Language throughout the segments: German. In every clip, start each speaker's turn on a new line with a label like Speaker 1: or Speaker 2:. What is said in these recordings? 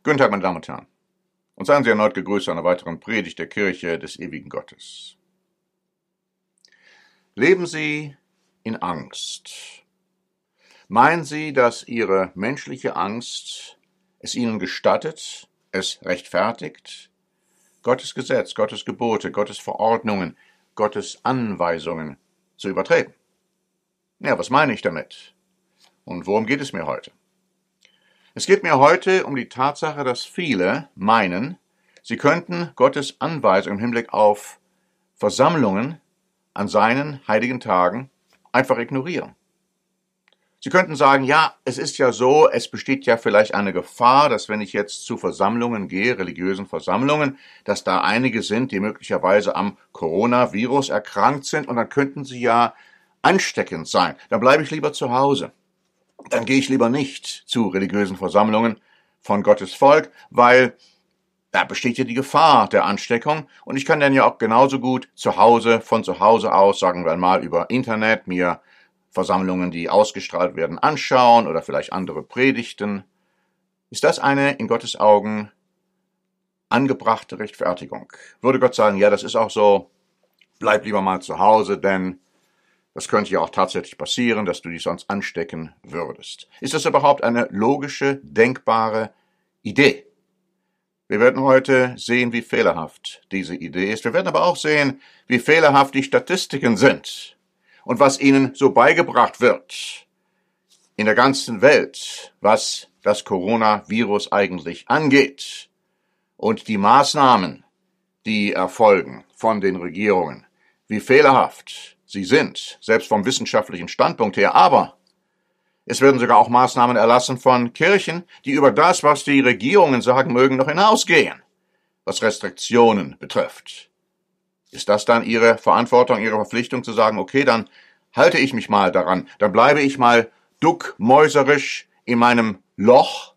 Speaker 1: Guten Tag, meine Damen und Herren, und seien Sie erneut gegrüßt zu einer weiteren Predigt der Kirche des ewigen Gottes. Leben Sie in Angst. Meinen Sie, dass Ihre menschliche Angst es Ihnen gestattet, es rechtfertigt, Gottes Gesetz, Gottes Gebote, Gottes Verordnungen, Gottes Anweisungen zu übertreten? Ja, was meine ich damit? Und worum geht es mir heute? Es geht mir heute um die Tatsache, dass viele meinen, sie könnten Gottes Anweisung im Hinblick auf Versammlungen an seinen heiligen Tagen einfach ignorieren. Sie könnten sagen, ja, es ist ja so, es besteht ja vielleicht eine Gefahr, dass wenn ich jetzt zu Versammlungen gehe, religiösen Versammlungen, dass da einige sind, die möglicherweise am Coronavirus erkrankt sind und dann könnten sie ja ansteckend sein. Dann bleibe ich lieber zu Hause. Dann gehe ich lieber nicht zu religiösen Versammlungen von Gottes Volk, weil da besteht ja die Gefahr der Ansteckung und ich kann dann ja auch genauso gut von zu Hause aus, sagen wir mal über Internet, mir Versammlungen, die ausgestrahlt werden, anschauen oder vielleicht andere Predigten. Ist das eine in Gottes Augen angebrachte Rechtfertigung? Würde Gott sagen, ja, das ist auch so, bleib lieber mal zu Hause, denn das könnte ja auch tatsächlich passieren, dass du dich sonst anstecken würdest. Ist das überhaupt eine logische, denkbare Idee? Wir werden heute sehen, wie fehlerhaft diese Idee ist. Wir werden aber auch sehen, wie fehlerhaft die Statistiken sind und was ihnen so beigebracht wird in der ganzen Welt, was das Coronavirus eigentlich angeht und die Maßnahmen, die erfolgen von den Regierungen, wie fehlerhaft sie sind, selbst vom wissenschaftlichen Standpunkt her, aber es werden sogar auch Maßnahmen erlassen von Kirchen, die über das, was die Regierungen sagen mögen, noch hinausgehen, was Restriktionen betrifft. Ist das dann Ihre Verantwortung, Ihre Verpflichtung zu sagen, okay, dann halte ich mich mal daran, dann bleibe ich mal duckmäuserisch in meinem Loch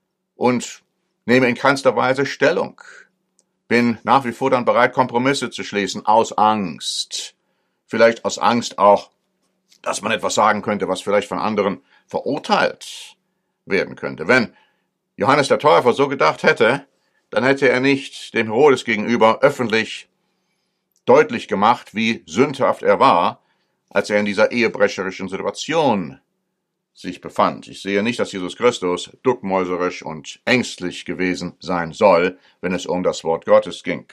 Speaker 1: und nehme in keinster Weise Stellung, bin nach wie vor dann bereit, Kompromisse zu schließen, aus Angst. Vielleicht aus Angst auch, dass man etwas sagen könnte, was vielleicht von anderen verurteilt werden könnte. Wenn Johannes der Täufer so gedacht hätte, dann hätte er nicht dem Herodes gegenüber öffentlich deutlich gemacht, wie sündhaft er war, als er in dieser ehebrecherischen Situation sich befand. Ich sehe nicht, dass Jesus Christus duckmäuserisch und ängstlich gewesen sein soll, wenn es um das Wort Gottes ging.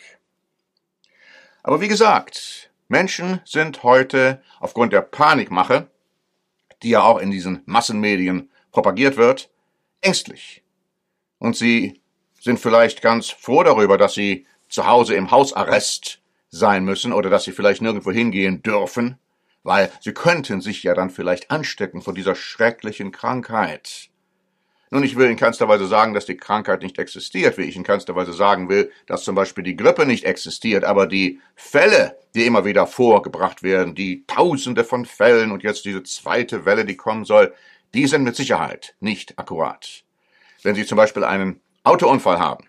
Speaker 1: Aber wie gesagt, Menschen sind heute aufgrund der Panikmache, die ja auch in diesen Massenmedien propagiert wird, ängstlich. Und sie sind vielleicht ganz froh darüber, dass sie zu Hause im Hausarrest sein müssen oder dass sie vielleicht nirgendwo hingehen dürfen, weil sie könnten sich ja dann vielleicht anstecken von dieser schrecklichen Krankheit. Nun, ich will in keinster Weise sagen, dass die Krankheit nicht existiert, wie ich in keinster Weise sagen will, dass zum Beispiel die Grippe nicht existiert, aber die Fälle, die immer wieder vorgebracht werden, die Tausende von Fällen und jetzt diese zweite Welle, die kommen soll, die sind mit Sicherheit nicht akkurat. Wenn Sie zum Beispiel einen Autounfall haben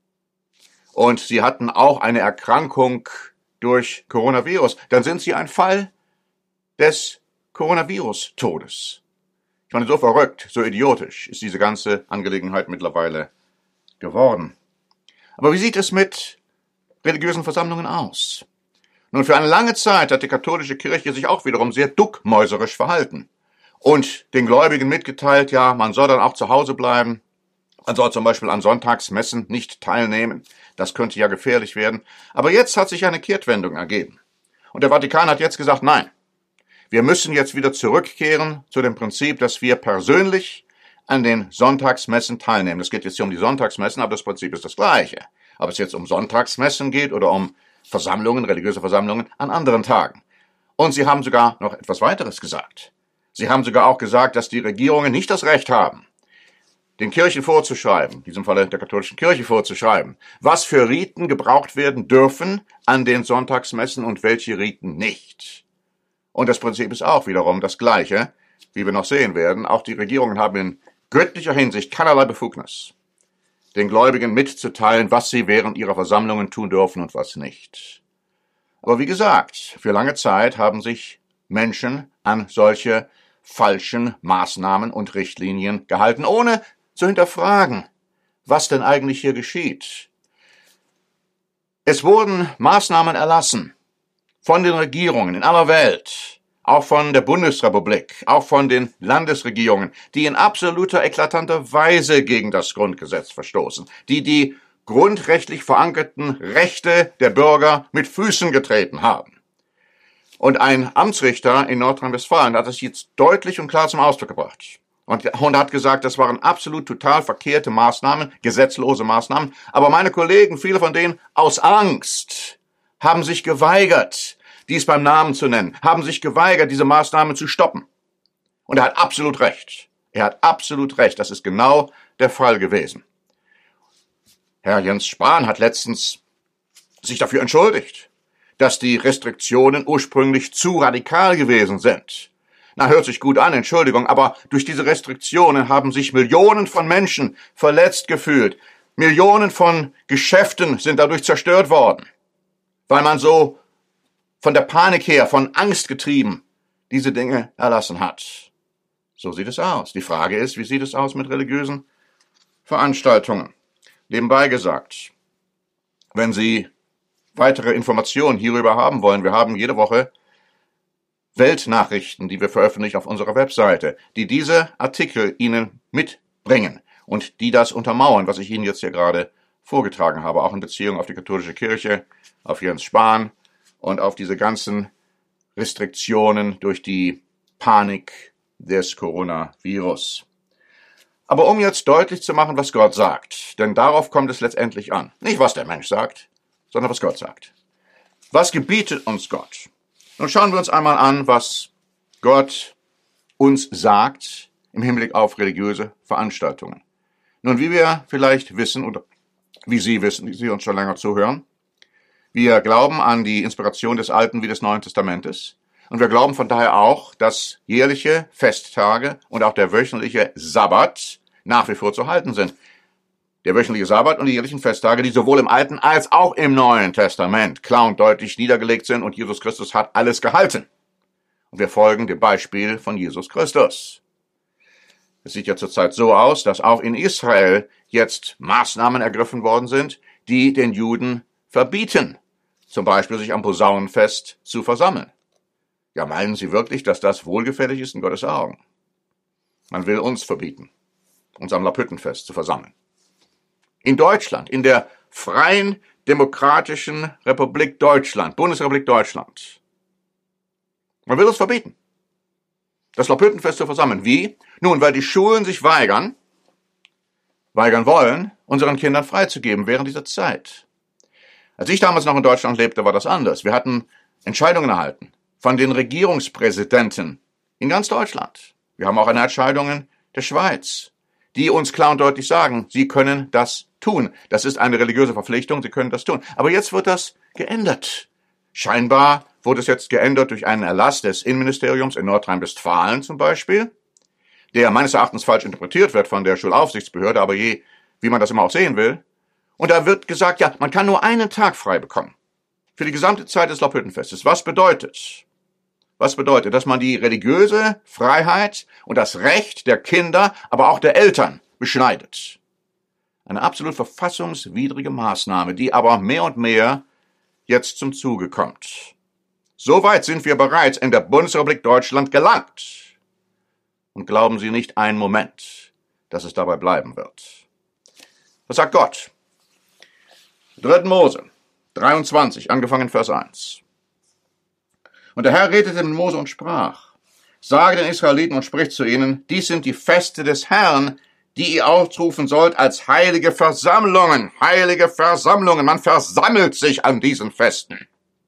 Speaker 1: und Sie hatten auch eine Erkrankung durch Coronavirus, dann sind Sie ein Fall des Coronavirus-Todes. Ich meine, so verrückt, so idiotisch ist diese ganze Angelegenheit mittlerweile geworden. Aber wie sieht es mit religiösen Versammlungen aus? Nun, für eine lange Zeit hat die katholische Kirche sich auch wiederum sehr duckmäuserisch verhalten und den Gläubigen mitgeteilt, ja, man soll dann auch zu Hause bleiben, man soll zum Beispiel an Sonntagsmessen nicht teilnehmen, das könnte ja gefährlich werden. Aber jetzt hat sich eine Kehrtwendung ergeben. Und der Vatikan hat jetzt gesagt, nein, wir müssen jetzt wieder zurückkehren zu dem Prinzip, dass wir persönlich an den Sonntagsmessen teilnehmen. Es geht jetzt hier um die Sonntagsmessen, aber das Prinzip ist das gleiche. Ob es jetzt um Sonntagsmessen geht oder um Versammlungen, religiöse Versammlungen an anderen Tagen. Und sie haben sogar noch etwas weiteres gesagt. Sie haben sogar auch gesagt, dass die Regierungen nicht das Recht haben, den Kirchen vorzuschreiben, in diesem Falle der katholischen Kirche vorzuschreiben, was für Riten gebraucht werden dürfen an den Sonntagsmessen und welche Riten nicht. Und das Prinzip ist auch wiederum das gleiche, wie wir noch sehen werden. Auch die Regierungen haben in göttlicher Hinsicht keinerlei Befugnis, den Gläubigen mitzuteilen, was sie während ihrer Versammlungen tun dürfen und was nicht. Aber wie gesagt, für lange Zeit haben sich Menschen an solche falschen Maßnahmen und Richtlinien gehalten, ohne zu hinterfragen, was denn eigentlich hier geschieht. Es wurden Maßnahmen erlassen von den Regierungen in aller Welt, auch von der Bundesrepublik, auch von den Landesregierungen, die in absoluter, eklatanter Weise gegen das Grundgesetz verstoßen, die grundrechtlich verankerten Rechte der Bürger mit Füßen getreten haben. Und ein Amtsrichter in Nordrhein-Westfalen hat das jetzt deutlich und klar zum Ausdruck gebracht. Und hat gesagt, das waren absolut total verkehrte Maßnahmen, gesetzlose Maßnahmen. Aber meine Kollegen, viele von denen aus Angst, haben sich geweigert, dies beim Namen zu nennen, haben sich geweigert, diese Maßnahmen zu stoppen. Und er hat absolut recht. Er hat absolut recht. Das ist genau der Fall gewesen. Herr Jens Spahn hat letztens sich dafür entschuldigt, dass die Restriktionen ursprünglich zu radikal gewesen sind. Na, hört sich gut an, Entschuldigung, aber durch diese Restriktionen haben sich Millionen von Menschen verletzt gefühlt. Millionen von Geschäften sind dadurch zerstört worden, weil man so von der Panik her, von Angst getrieben, diese Dinge erlassen hat. So sieht es aus. Die Frage ist, wie sieht es aus mit religiösen Veranstaltungen? Nebenbei gesagt, wenn Sie weitere Informationen hierüber haben wollen, wir haben jede Woche Weltnachrichten, die wir veröffentlichen auf unserer Webseite, die diese Artikel Ihnen mitbringen und die das untermauern, was ich Ihnen jetzt hier gerade vorgetragen habe, auch in Beziehung auf die katholische Kirche, auf Jens Spahn und auf diese ganzen Restriktionen durch die Panik des Coronavirus. Aber um jetzt deutlich zu machen, was Gott sagt, denn darauf kommt es letztendlich an. Nicht, was der Mensch sagt, sondern was Gott sagt. Was gebietet uns Gott? Nun schauen wir uns einmal an, was Gott uns sagt im Hinblick auf religiöse Veranstaltungen. Nun, wie wir vielleicht wissen, oder wie Sie wissen, die Sie uns schon länger zuhören, wir glauben an die Inspiration des Alten wie des Neuen Testamentes und wir glauben von daher auch, dass jährliche Festtage und auch der wöchentliche Sabbat nach wie vor zu halten sind. Der wöchentliche Sabbat und die jährlichen Festtage, die sowohl im Alten als auch im Neuen Testament klar und deutlich niedergelegt sind und Jesus Christus hat alles gehalten. Und wir folgen dem Beispiel von Jesus Christus. Es sieht ja zurzeit so aus, dass auch in Israel jetzt Maßnahmen ergriffen worden sind, die den Juden verbieten, zum Beispiel sich am Posaunenfest zu versammeln. Ja, meinen Sie wirklich, dass das wohlgefällig ist in Gottes Augen? Man will uns verbieten, uns am Laubhüttenfest zu versammeln. In Deutschland, in der freien, demokratischen Republik Deutschland, Bundesrepublik Deutschland. Man will uns verbieten, das Laubhüttenfest zu versammeln. Wie? Nun, weil die Schulen sich weigern wollen, unseren Kindern freizugeben während dieser Zeit. Als ich damals noch in Deutschland lebte, war das anders. Wir hatten Entscheidungen erhalten von den Regierungspräsidenten in ganz Deutschland. Wir haben auch Entscheidungen der Schweiz, die uns klar und deutlich sagen, sie können das tun. Das ist eine religiöse Verpflichtung, sie können das tun. Aber jetzt wird das geändert. Scheinbar wurde es jetzt geändert durch einen Erlass des Innenministeriums in Nordrhein-Westfalen zum Beispiel, der meines Erachtens falsch interpretiert wird von der Schulaufsichtsbehörde, aber wie man das immer auch sehen will. Und da wird gesagt, ja, man kann nur einen Tag frei bekommen. Für die gesamte Zeit des Laubhüttenfestes. Was bedeutet? Dass man die religiöse Freiheit und das Recht der Kinder, aber auch der Eltern beschneidet. Eine absolut verfassungswidrige Maßnahme, die aber mehr und mehr jetzt zum Zuge kommt. Soweit sind wir bereits in der Bundesrepublik Deutschland gelangt. Und glauben Sie nicht einen Moment, dass es dabei bleiben wird. Was sagt Gott? 3. Mose 23, angefangen Vers 1. Und der Herr redete mit Mose und sprach, sage den Israeliten und spricht zu ihnen, dies sind die Feste des Herrn, die ihr ausrufen sollt als heilige Versammlungen. Heilige Versammlungen, man versammelt sich an diesen Festen.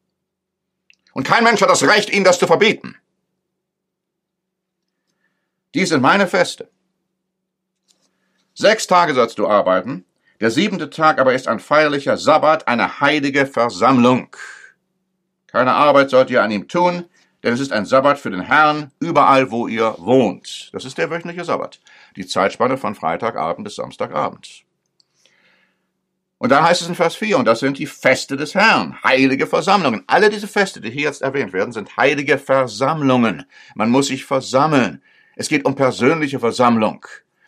Speaker 1: Und kein Mensch hat das Recht, ihnen das zu verbieten. Dies sind meine Feste. 6 Tage sollst du arbeiten, der 7. Tag aber ist ein feierlicher Sabbat, eine heilige Versammlung. Keine Arbeit sollt ihr an ihm tun, denn es ist ein Sabbat für den Herrn, überall, wo ihr wohnt. Das ist der wöchentliche Sabbat. Die Zeitspanne von Freitagabend bis Samstagabend. Und dann heißt es in Vers 4, und das sind die Feste des Herrn, heilige Versammlungen. Alle diese Feste, die hier jetzt erwähnt werden, sind heilige Versammlungen. Man muss sich versammeln. Es geht um persönliche Versammlung.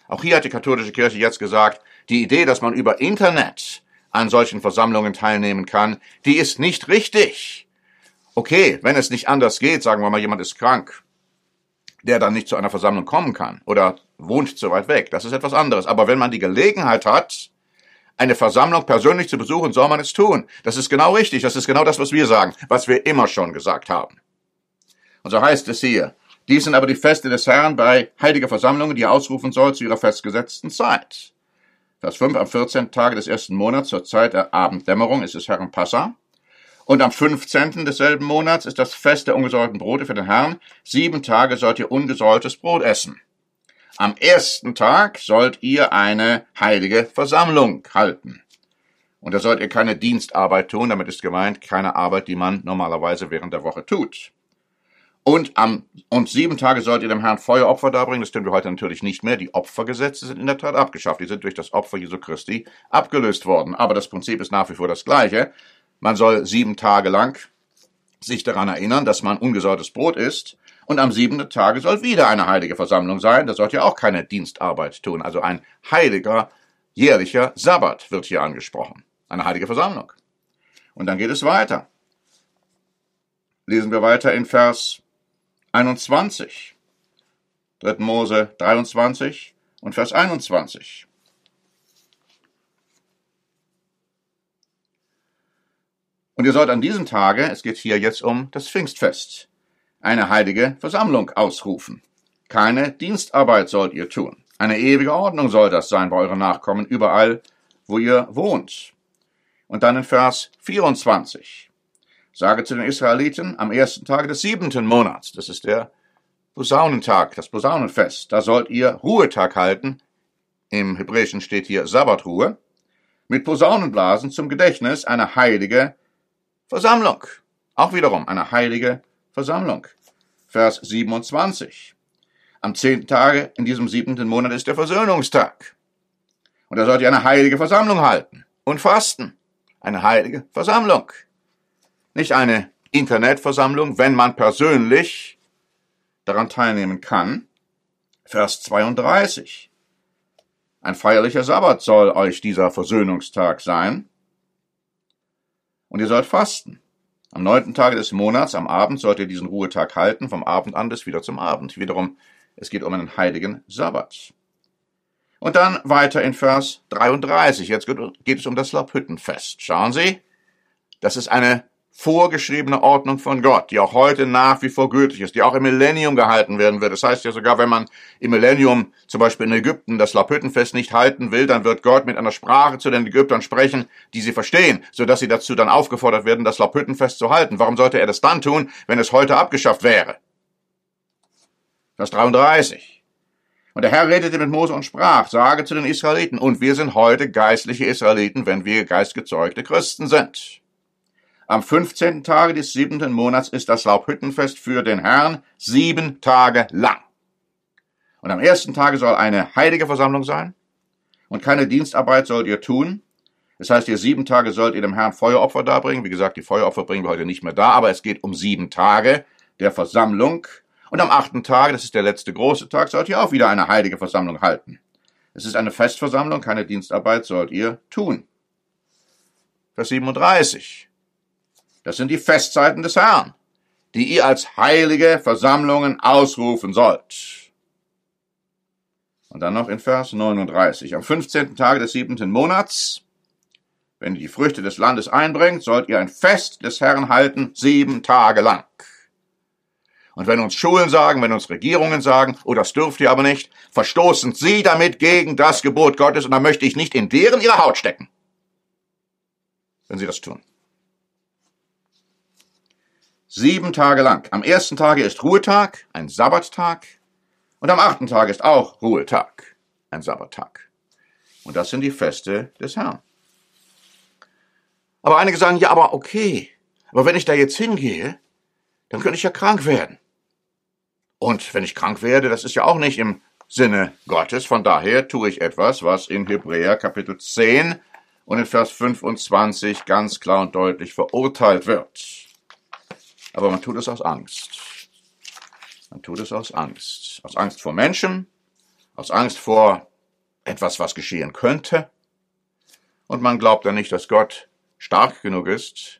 Speaker 1: Auch hier hat die katholische Kirche jetzt gesagt, die Idee, dass man über Internet an solchen Versammlungen teilnehmen kann, die ist nicht richtig. Okay, wenn es nicht anders geht, sagen wir mal, jemand ist krank, der dann nicht zu einer Versammlung kommen kann oder wohnt zu weit weg, das ist etwas anderes. Aber wenn man die Gelegenheit hat, eine Versammlung persönlich zu besuchen, soll man es tun. Das ist genau richtig, das ist genau das, was wir sagen, was wir immer schon gesagt haben. Und so heißt es hier, dies sind aber die Feste des Herrn bei heiliger Versammlungen, die er ausrufen soll zu ihrer festgesetzten Zeit. Vers 5, am 14. Tage des ersten Monats zur Zeit der Abenddämmerung ist es Herrn Passa. Und am 15. desselben Monats ist das Fest der ungesäuerten Brote für den Herrn. 7 Tage sollt ihr ungesäuertes Brot essen. Am ersten Tag sollt ihr eine heilige Versammlung halten. Und da sollt ihr keine Dienstarbeit tun, damit ist gemeint, keine Arbeit, die man normalerweise während der Woche tut. Und 7 Tage sollt ihr dem Herrn Feueropfer darbringen, das tun wir heute natürlich nicht mehr. Die Opfergesetze sind in der Tat abgeschafft, die sind durch das Opfer Jesu Christi abgelöst worden. Aber das Prinzip ist nach wie vor das gleiche. Man soll 7 Tage lang sich daran erinnern, dass man ungesäuertes Brot isst. Und am 7. Tage soll wieder eine heilige Versammlung sein. Da sollt ihr auch keine Dienstarbeit tun. Also ein heiliger, jährlicher Sabbat wird hier angesprochen. Eine heilige Versammlung. Und dann geht es weiter. Lesen wir weiter in Vers 21. 3. Mose 23 und Vers 21. Und ihr sollt an diesem Tage, es geht hier jetzt um das Pfingstfest, eine heilige Versammlung ausrufen. Keine Dienstarbeit sollt ihr tun. Eine ewige Ordnung soll das sein bei euren Nachkommen, überall, wo ihr wohnt. Und dann in Vers 24. Sage zu den Israeliten, am ersten Tage des 7. Monats, das ist der Posaunentag, das Posaunenfest, da sollt ihr Ruhetag halten. Im Hebräischen steht hier Sabbatruhe. Mit Posaunenblasen zum Gedächtnis eine heilige Versammlung. Auch wiederum eine heilige Versammlung. Vers 27. Am 10. Tage in diesem 7. Monat ist der Versöhnungstag. Und da sollt ihr eine heilige Versammlung halten und fasten. Eine heilige Versammlung. Nicht eine Internetversammlung, wenn man persönlich daran teilnehmen kann. Vers 32. Ein feierlicher Sabbat soll euch dieser Versöhnungstag sein. Und ihr sollt fasten. Am 9. Tage des Monats, am Abend, sollt ihr diesen Ruhetag halten, vom Abend an bis wieder zum Abend. Wiederum, es geht um einen heiligen Sabbat. Und dann weiter in Vers 33. Jetzt geht es um das Laubhüttenfest. Schauen Sie, das ist eine vorgeschriebene Ordnung von Gott, die auch heute nach wie vor gültig ist, die auch im Millennium gehalten werden wird. Das heißt ja sogar, wenn man im Millennium zum Beispiel in Ägypten das Laubhüttenfest nicht halten will, dann wird Gott mit einer Sprache zu den Ägyptern sprechen, die sie verstehen, sodass sie dazu dann aufgefordert werden, das Laubhüttenfest zu halten. Warum sollte er das dann tun, wenn es heute abgeschafft wäre? Vers 33. Und der Herr redete mit Mose und sprach, sage zu den Israeliten, und wir sind heute geistliche Israeliten, wenn wir geistgezeugte Christen sind. Am 15. Tage des 7. Monats ist das Laubhüttenfest für den Herrn 7 Tage lang. Und am 1. Tage soll eine heilige Versammlung sein und keine Dienstarbeit sollt ihr tun. Das heißt, ihr 7 Tage sollt ihr dem Herrn Feueropfer darbringen. Wie gesagt, die Feueropfer bringen wir heute nicht mehr da, aber es geht um 7 Tage der Versammlung. Und am 8. Tag, das ist der letzte große Tag, sollt ihr auch wieder eine heilige Versammlung halten. Es ist eine Festversammlung, keine Dienstarbeit sollt ihr tun. Vers 37. Das sind die Festzeiten des Herrn, die ihr als heilige Versammlungen ausrufen sollt. Und dann noch in Vers 39. Am 15. Tage des 7. Monats, wenn ihr die Früchte des Landes einbringt, sollt ihr ein Fest des Herrn halten, 7 Tage lang. Und wenn uns Schulen sagen, wenn uns Regierungen sagen, oh, das dürft ihr aber nicht, verstoßen sie damit gegen das Gebot Gottes und dann möchte ich nicht in ihre Haut stecken, wenn sie das tun. 7 Tage lang. Am 1. Tage ist Ruhetag, ein Sabbattag. Und am 8. Tag ist auch Ruhetag, ein Sabbattag. Und das sind die Feste des Herrn. Aber einige sagen, ja, aber okay. Aber wenn ich da jetzt hingehe, dann könnte ich ja krank werden. Und wenn ich krank werde, das ist ja auch nicht im Sinne Gottes. Von daher tue ich etwas, was in Hebräer Kapitel 10 und in Vers 25 ganz klar und deutlich verurteilt wird. Aber man tut es aus Angst. Man tut es aus Angst. Aus Angst vor Menschen, aus Angst vor etwas, was geschehen könnte. Und man glaubt dann nicht, dass Gott stark genug ist,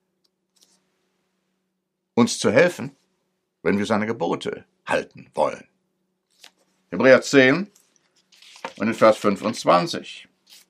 Speaker 1: uns zu helfen, wenn wir seine Gebote halten wollen. Hebräer 10 und in Vers 25.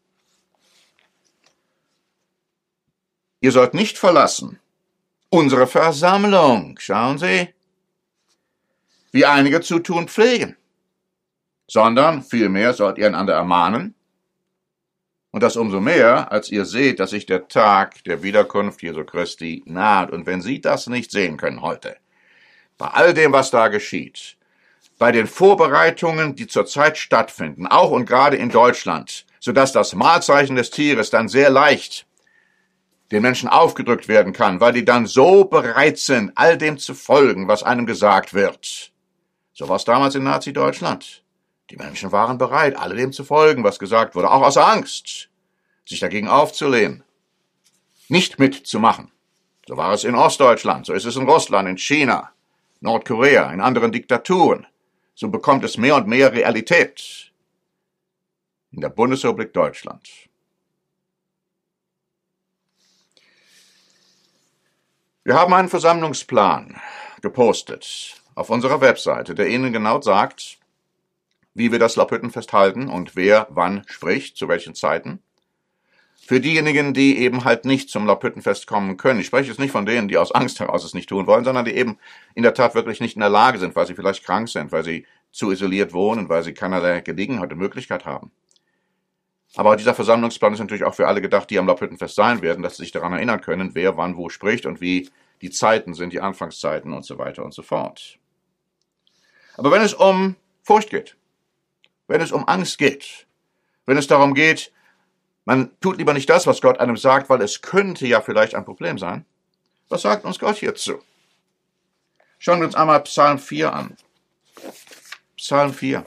Speaker 1: Ihr sollt nicht verlassen unsere Versammlung, schauen Sie, wie einige zu tun pflegen, sondern vielmehr sollt ihr einander ermahnen, und das umso mehr, als ihr seht, dass sich der Tag der Wiederkunft Jesu Christi naht. Und wenn Sie das nicht sehen können heute, bei all dem, was da geschieht, bei den Vorbereitungen, die zurzeit stattfinden, auch und gerade in Deutschland, sodass das Mahlzeichen des Tieres dann sehr leicht den Menschen aufgedrückt werden kann, weil die dann so bereit sind, all dem zu folgen, was einem gesagt wird. So war es damals in Nazi-Deutschland. Die Menschen waren bereit, alledem zu folgen, was gesagt wurde, auch aus Angst, sich dagegen aufzulehnen, nicht mitzumachen. So war es in Ostdeutschland, so ist es in Russland, in China, Nordkorea, in anderen Diktaturen. So bekommt es mehr und mehr Realität in der Bundesrepublik Deutschland. Wir haben einen Versammlungsplan gepostet auf unserer Webseite, der Ihnen genau sagt, wie wir das Laubhüttenfest halten und wer wann spricht, zu welchen Zeiten. Für diejenigen, die eben halt nicht zum Laubhüttenfest kommen können. Ich spreche jetzt nicht von denen, die aus Angst heraus es nicht tun wollen, sondern die eben in der Tat wirklich nicht in der Lage sind, weil sie vielleicht krank sind, weil sie zu isoliert wohnen, weil sie keinerlei Gelegenheit und Möglichkeit haben. Aber dieser Versammlungsplan ist natürlich auch für alle gedacht, die am Laubhüttenfest sein werden, dass sie sich daran erinnern können, wer wann wo spricht und wie die Zeiten sind, die Anfangszeiten und so weiter und so fort. Aber wenn es um Furcht geht, wenn es um Angst geht, wenn es darum geht, man tut lieber nicht das, was Gott einem sagt, weil es könnte ja vielleicht ein Problem sein. Was sagt uns Gott hierzu? Schauen wir uns einmal Psalm 4 an. Psalm 4.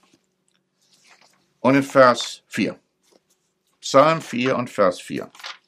Speaker 1: Und in Vers 4. Psalm 4 und Vers 4.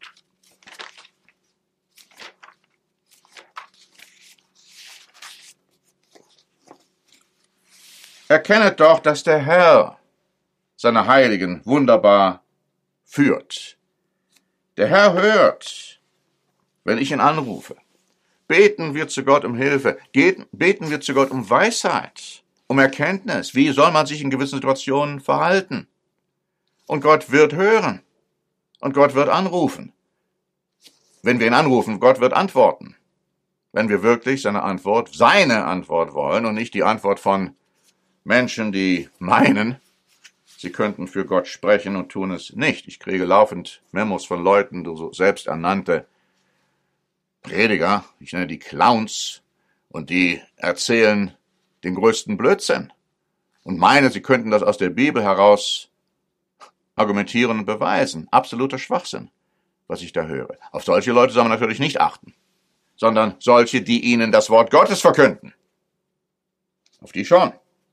Speaker 1: Erkennet doch, dass der Herr seine Heiligen wunderbar führt. Der Herr hört, wenn ich ihn anrufe. Beten wir zu Gott um Hilfe. Beten wir zu Gott um Weisheit, um Erkenntnis. Wie soll man sich in gewissen Situationen verhalten? Und Gott wird hören. Und Gott wird anrufen. Wenn wir ihn anrufen, Gott wird antworten. Wenn wir wirklich seine Antwort wollen und nicht die Antwort von Menschen, die meinen, sie könnten für Gott sprechen und tun es nicht. Ich kriege laufend Memos von Leuten, so selbsternannte Prediger, ich nenne die Clowns, und die erzählen den größten Blödsinn und meinen, sie könnten das aus der Bibel heraus argumentieren und beweisen. Absoluter Schwachsinn, was ich da höre. Auf solche Leute soll man natürlich nicht achten, sondern solche, die ihnen das Wort Gottes verkünden. Auf die schon.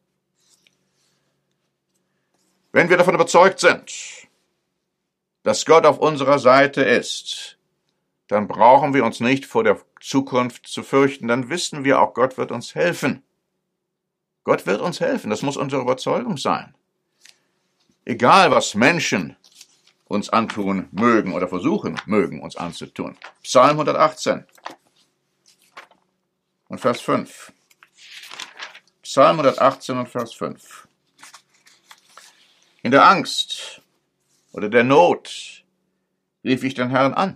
Speaker 1: Wenn wir davon überzeugt sind, dass Gott auf unserer Seite ist, dann brauchen wir uns nicht vor der Zukunft zu fürchten. Dann wissen wir auch, Gott wird uns helfen. Gott wird uns helfen. Das muss unsere Überzeugung sein. Egal, was Menschen uns antun mögen oder versuchen mögen, uns anzutun. Psalm 118 und Vers 5. Psalm 118 und Vers 5. In der Angst oder der Not rief ich den Herrn an.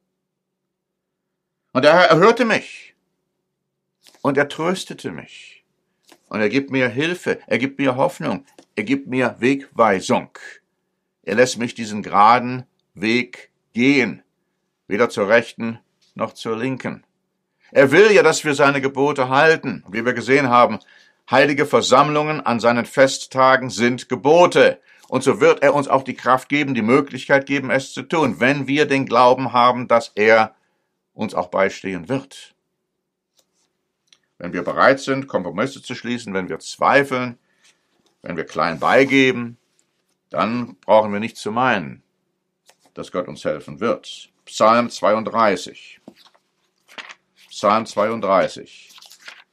Speaker 1: Und der Herr erhörte mich und er tröstete mich. Und er gibt mir Hilfe, er gibt mir Hoffnung, er gibt mir Wegweisung. Er lässt mich diesen geraden Weg gehen, weder zur rechten noch zur linken. Er will ja, dass wir seine Gebote halten. Wie wir gesehen haben, heilige Versammlungen an seinen Festtagen sind Gebote. Und so wird er uns auch die Kraft geben, die Möglichkeit geben, es zu tun, wenn wir den Glauben haben, dass er uns auch beistehen wird. Wenn wir bereit sind, Kompromisse zu schließen, wenn wir zweifeln, wenn wir klein beigeben, dann brauchen wir nicht zu meinen, dass Gott uns helfen wird. Psalm 32. Psalm 32,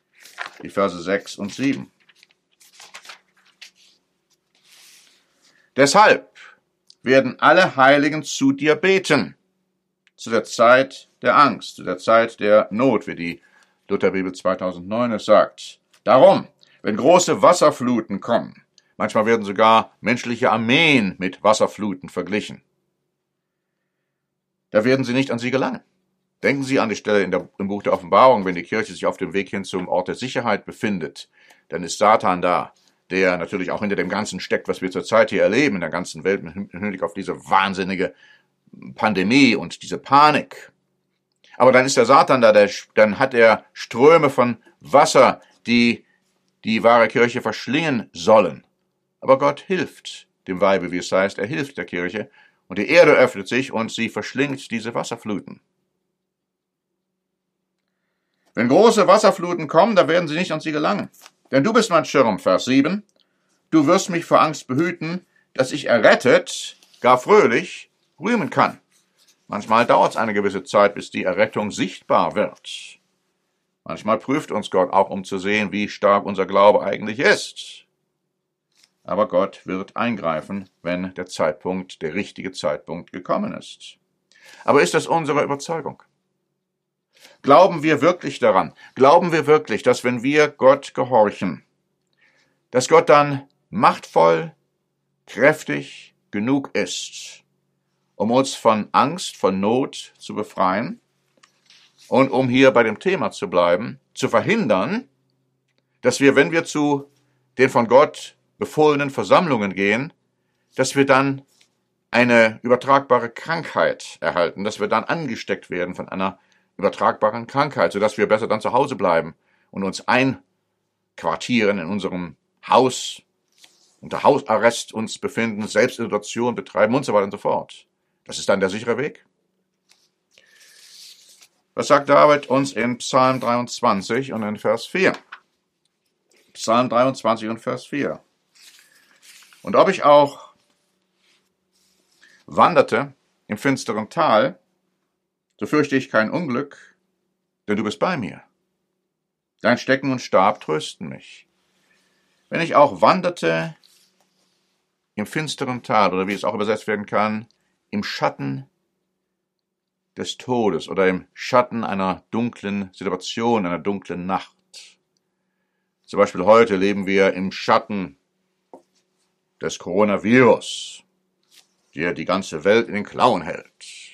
Speaker 1: die Verse 6 und 7. Deshalb werden alle Heiligen zu dir beten, zu der Zeit der Angst, zu der Zeit der Not, wie die Lutherbibel 2009 es sagt. Darum, wenn große Wasserfluten kommen, manchmal werden sogar menschliche Armeen mit Wasserfluten verglichen, da werden sie nicht an sie gelangen. Denken Sie an die Stelle im Buch der Offenbarung, wenn die Kirche sich auf dem Weg hin zum Ort der Sicherheit befindet, dann ist Satan da, der natürlich auch hinter dem Ganzen steckt, was wir zurzeit hier erleben in der ganzen Welt im Hinblick auf diese wahnsinnige Pandemie und diese Panik. Aber dann ist der Satan da, dann hat er Ströme von Wasser, die die wahre Kirche verschlingen sollen. Aber Gott hilft dem Weibe, wie es heißt, er hilft der Kirche, und die Erde öffnet sich und sie verschlingt diese Wasserfluten. Wenn große Wasserfluten kommen, da werden sie nicht an sie gelangen. Denn du bist mein Schirm, Vers 7. Du wirst mich vor Angst behüten, dass ich errettet, gar fröhlich, rühmen kann. Manchmal dauert es eine gewisse Zeit, bis die Errettung sichtbar wird. Manchmal prüft uns Gott auch, um zu sehen, wie stark unser Glaube eigentlich ist. Aber Gott wird eingreifen, wenn der richtige Zeitpunkt gekommen ist. Aber ist das unsere Überzeugung? Glauben wir wirklich daran? Glauben wir wirklich, dass wenn wir Gott gehorchen, dass Gott dann machtvoll, kräftig genug ist, um uns von Angst, von Not zu befreien und um hier bei dem Thema zu bleiben, zu verhindern, dass wir, wenn wir zu den von Gott befohlenen Versammlungen gehen, dass wir dann eine übertragbare Krankheit erhalten, dass wir dann angesteckt werden von einer übertragbaren Krankheit, sodass wir besser dann zu Hause bleiben und uns einquartieren in unserem Haus, unter Hausarrest uns befinden, Selbstisolation betreiben und so weiter und so fort. Das ist dann der sichere Weg. Was sagt David uns in Psalm 23 und in Vers 4? Psalm 23 und Vers 4. Und ob ich auch wanderte im finsteren Tal, so fürchte ich kein Unglück, denn du bist bei mir. Dein Stecken und Stab trösten mich. Wenn ich auch wanderte im finsteren Tal, oder wie es auch übersetzt werden kann, im Schatten des Todes oder im Schatten einer dunklen Situation, einer dunklen Nacht. Zum Beispiel heute leben wir im Schatten des Coronavirus, der die ganze Welt in den Klauen hält.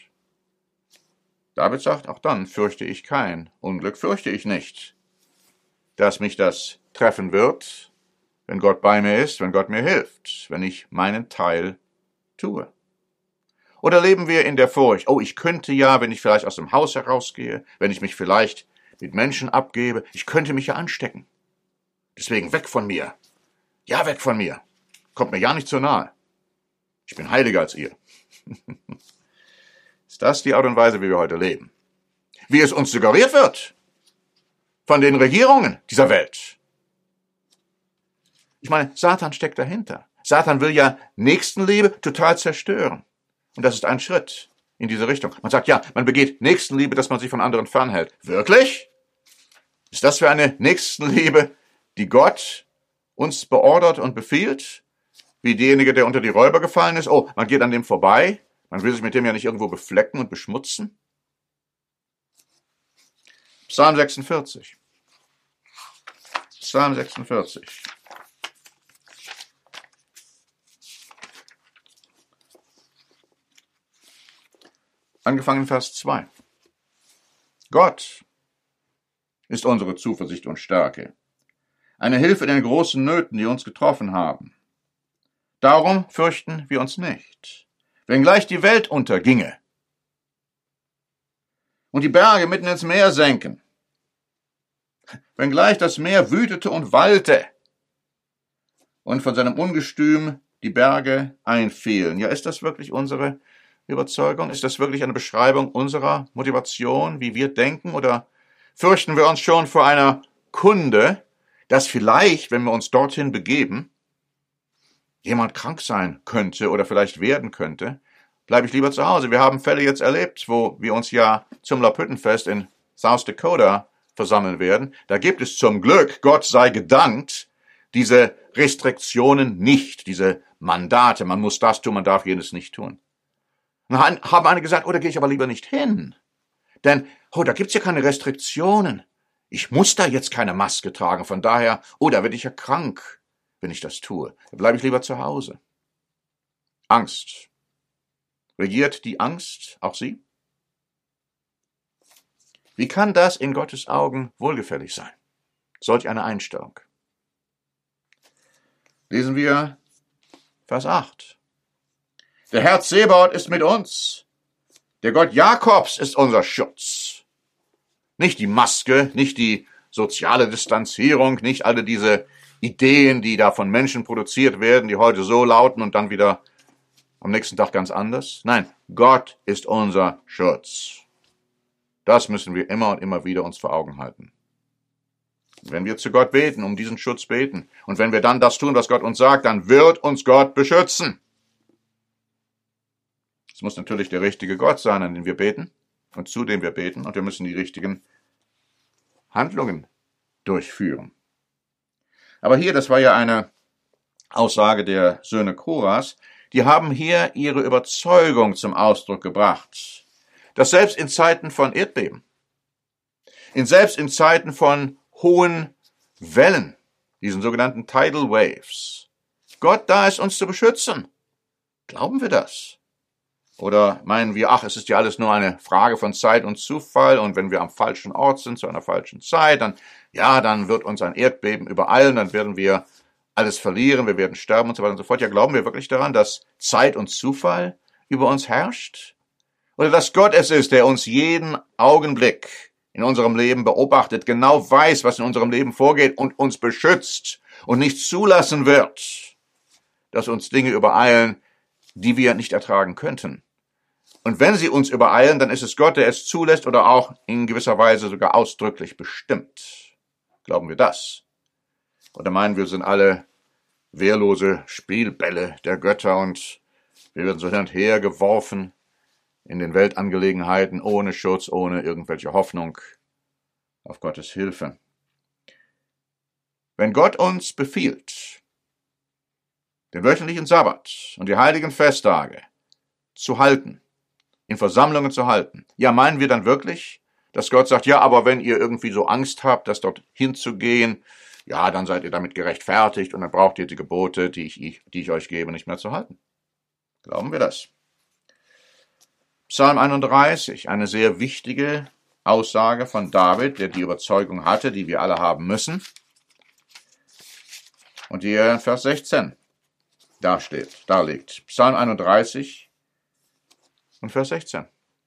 Speaker 1: David sagt, auch dann fürchte ich kein Unglück, fürchte ich nicht, dass mich das treffen wird, wenn Gott bei mir ist, wenn Gott mir hilft, wenn ich meinen Teil tue. Oder leben wir in der Furcht, ich könnte ja, wenn ich vielleicht aus dem Haus herausgehe, wenn ich mich vielleicht mit Menschen abgebe, ich könnte mich ja anstecken. Deswegen weg von mir. Ja, weg von mir. Kommt mir ja nicht zu nahe. Ich bin heiliger als ihr. Ist das die Art und Weise, wie wir heute leben? Wie es uns suggeriert wird von den Regierungen dieser Welt. Ich meine, Satan steckt dahinter. Satan will ja Nächstenliebe total zerstören. Und das ist ein Schritt in diese Richtung. Man sagt, ja, man begeht Nächstenliebe, dass man sich von anderen fernhält. Wirklich? Ist das für eine Nächstenliebe, die Gott uns beordert und befiehlt? Wie derjenige, der unter die Räuber gefallen ist. Man geht an dem vorbei. Man will sich mit dem ja nicht irgendwo beflecken und beschmutzen. Psalm 46. Psalm 46. Angefangen in Vers 2. Gott ist unsere Zuversicht und Stärke, eine Hilfe in den großen Nöten, die uns getroffen haben. Darum fürchten wir uns nicht, wenngleich die Welt unterginge und die Berge mitten ins Meer senken, wenngleich das Meer wütete und wallte und von seinem Ungestüm die Berge einfielen. Ja, ist das wirklich unsere Überzeugung? Ist das wirklich eine Beschreibung unserer Motivation, wie wir denken? Oder fürchten wir uns schon vor einer Kunde, dass vielleicht, wenn wir uns dorthin begeben, jemand krank sein könnte oder vielleicht werden könnte, bleibe ich lieber zu Hause. Wir haben Fälle jetzt erlebt, wo wir uns ja zum Laubhüttenfest in South Dakota versammeln werden. Da gibt es zum Glück, Gott sei gedankt, diese Restriktionen nicht, diese Mandate, man muss das tun, man darf jenes nicht tun. Dann haben einige gesagt, da gehe ich aber lieber nicht hin. Denn, da gibt's ja keine Restriktionen. Ich muss da jetzt keine Maske tragen, von daher, da werde ich ja krank, wenn ich das tue. Da bleibe ich lieber zu Hause. Angst. Regiert die Angst auch Sie? Wie kann das in Gottes Augen wohlgefällig sein? Solch eine Einstellung. Lesen wir Vers 8. Der Herr Zebaoth ist mit uns. Der Gott Jakobs ist unser Schutz. Nicht die Maske, nicht die soziale Distanzierung, nicht alle diese Ideen, die da von Menschen produziert werden, die heute so lauten und dann wieder am nächsten Tag ganz anders. Nein, Gott ist unser Schutz. Das müssen wir immer und immer wieder uns vor Augen halten. Wenn wir zu Gott beten, um diesen Schutz beten, und wenn wir dann das tun, was Gott uns sagt, dann wird uns Gott beschützen. Es muss natürlich der richtige Gott sein, an den wir beten und zu dem wir beten, und wir müssen die richtigen Handlungen durchführen. Aber hier, das war ja eine Aussage der Söhne Koras, die haben hier ihre Überzeugung zum Ausdruck gebracht, dass selbst in Zeiten von Erdbeben, selbst in Zeiten von hohen Wellen, diesen sogenannten Tidal Waves, Gott da ist, uns zu beschützen. Glauben wir das? Oder meinen wir, es ist ja alles nur eine Frage von Zeit und Zufall, und wenn wir am falschen Ort sind, zu einer falschen Zeit, dann wird uns ein Erdbeben übereilen, dann werden wir alles verlieren, wir werden sterben und so weiter und so fort. Ja, glauben wir wirklich daran, dass Zeit und Zufall über uns herrscht? Oder dass Gott es ist, der uns jeden Augenblick in unserem Leben beobachtet, genau weiß, was in unserem Leben vorgeht und uns beschützt und nicht zulassen wird, dass uns Dinge übereilen, die wir nicht ertragen könnten. Und wenn sie uns übereilen, dann ist es Gott, der es zulässt oder auch in gewisser Weise sogar ausdrücklich bestimmt. Glauben wir das? Oder meinen wir, sind alle wehrlose Spielbälle der Götter und wir werden so hin und her geworfen in den Weltangelegenheiten ohne Schutz, ohne irgendwelche Hoffnung auf Gottes Hilfe. Wenn Gott uns befiehlt, den wöchentlichen Sabbat und die heiligen Festtage zu halten, in Versammlungen zu halten, meinen wir dann wirklich, dass Gott sagt, aber wenn ihr irgendwie so Angst habt, das dort hinzugehen, dann seid ihr damit gerechtfertigt und dann braucht ihr die Gebote, die ich euch gebe, nicht mehr zu halten. Glauben wir das? Psalm 31, eine sehr wichtige Aussage von David, der die Überzeugung hatte, die wir alle haben müssen, und die er in Vers 16 darlegt. Psalm 31 und Vers 16.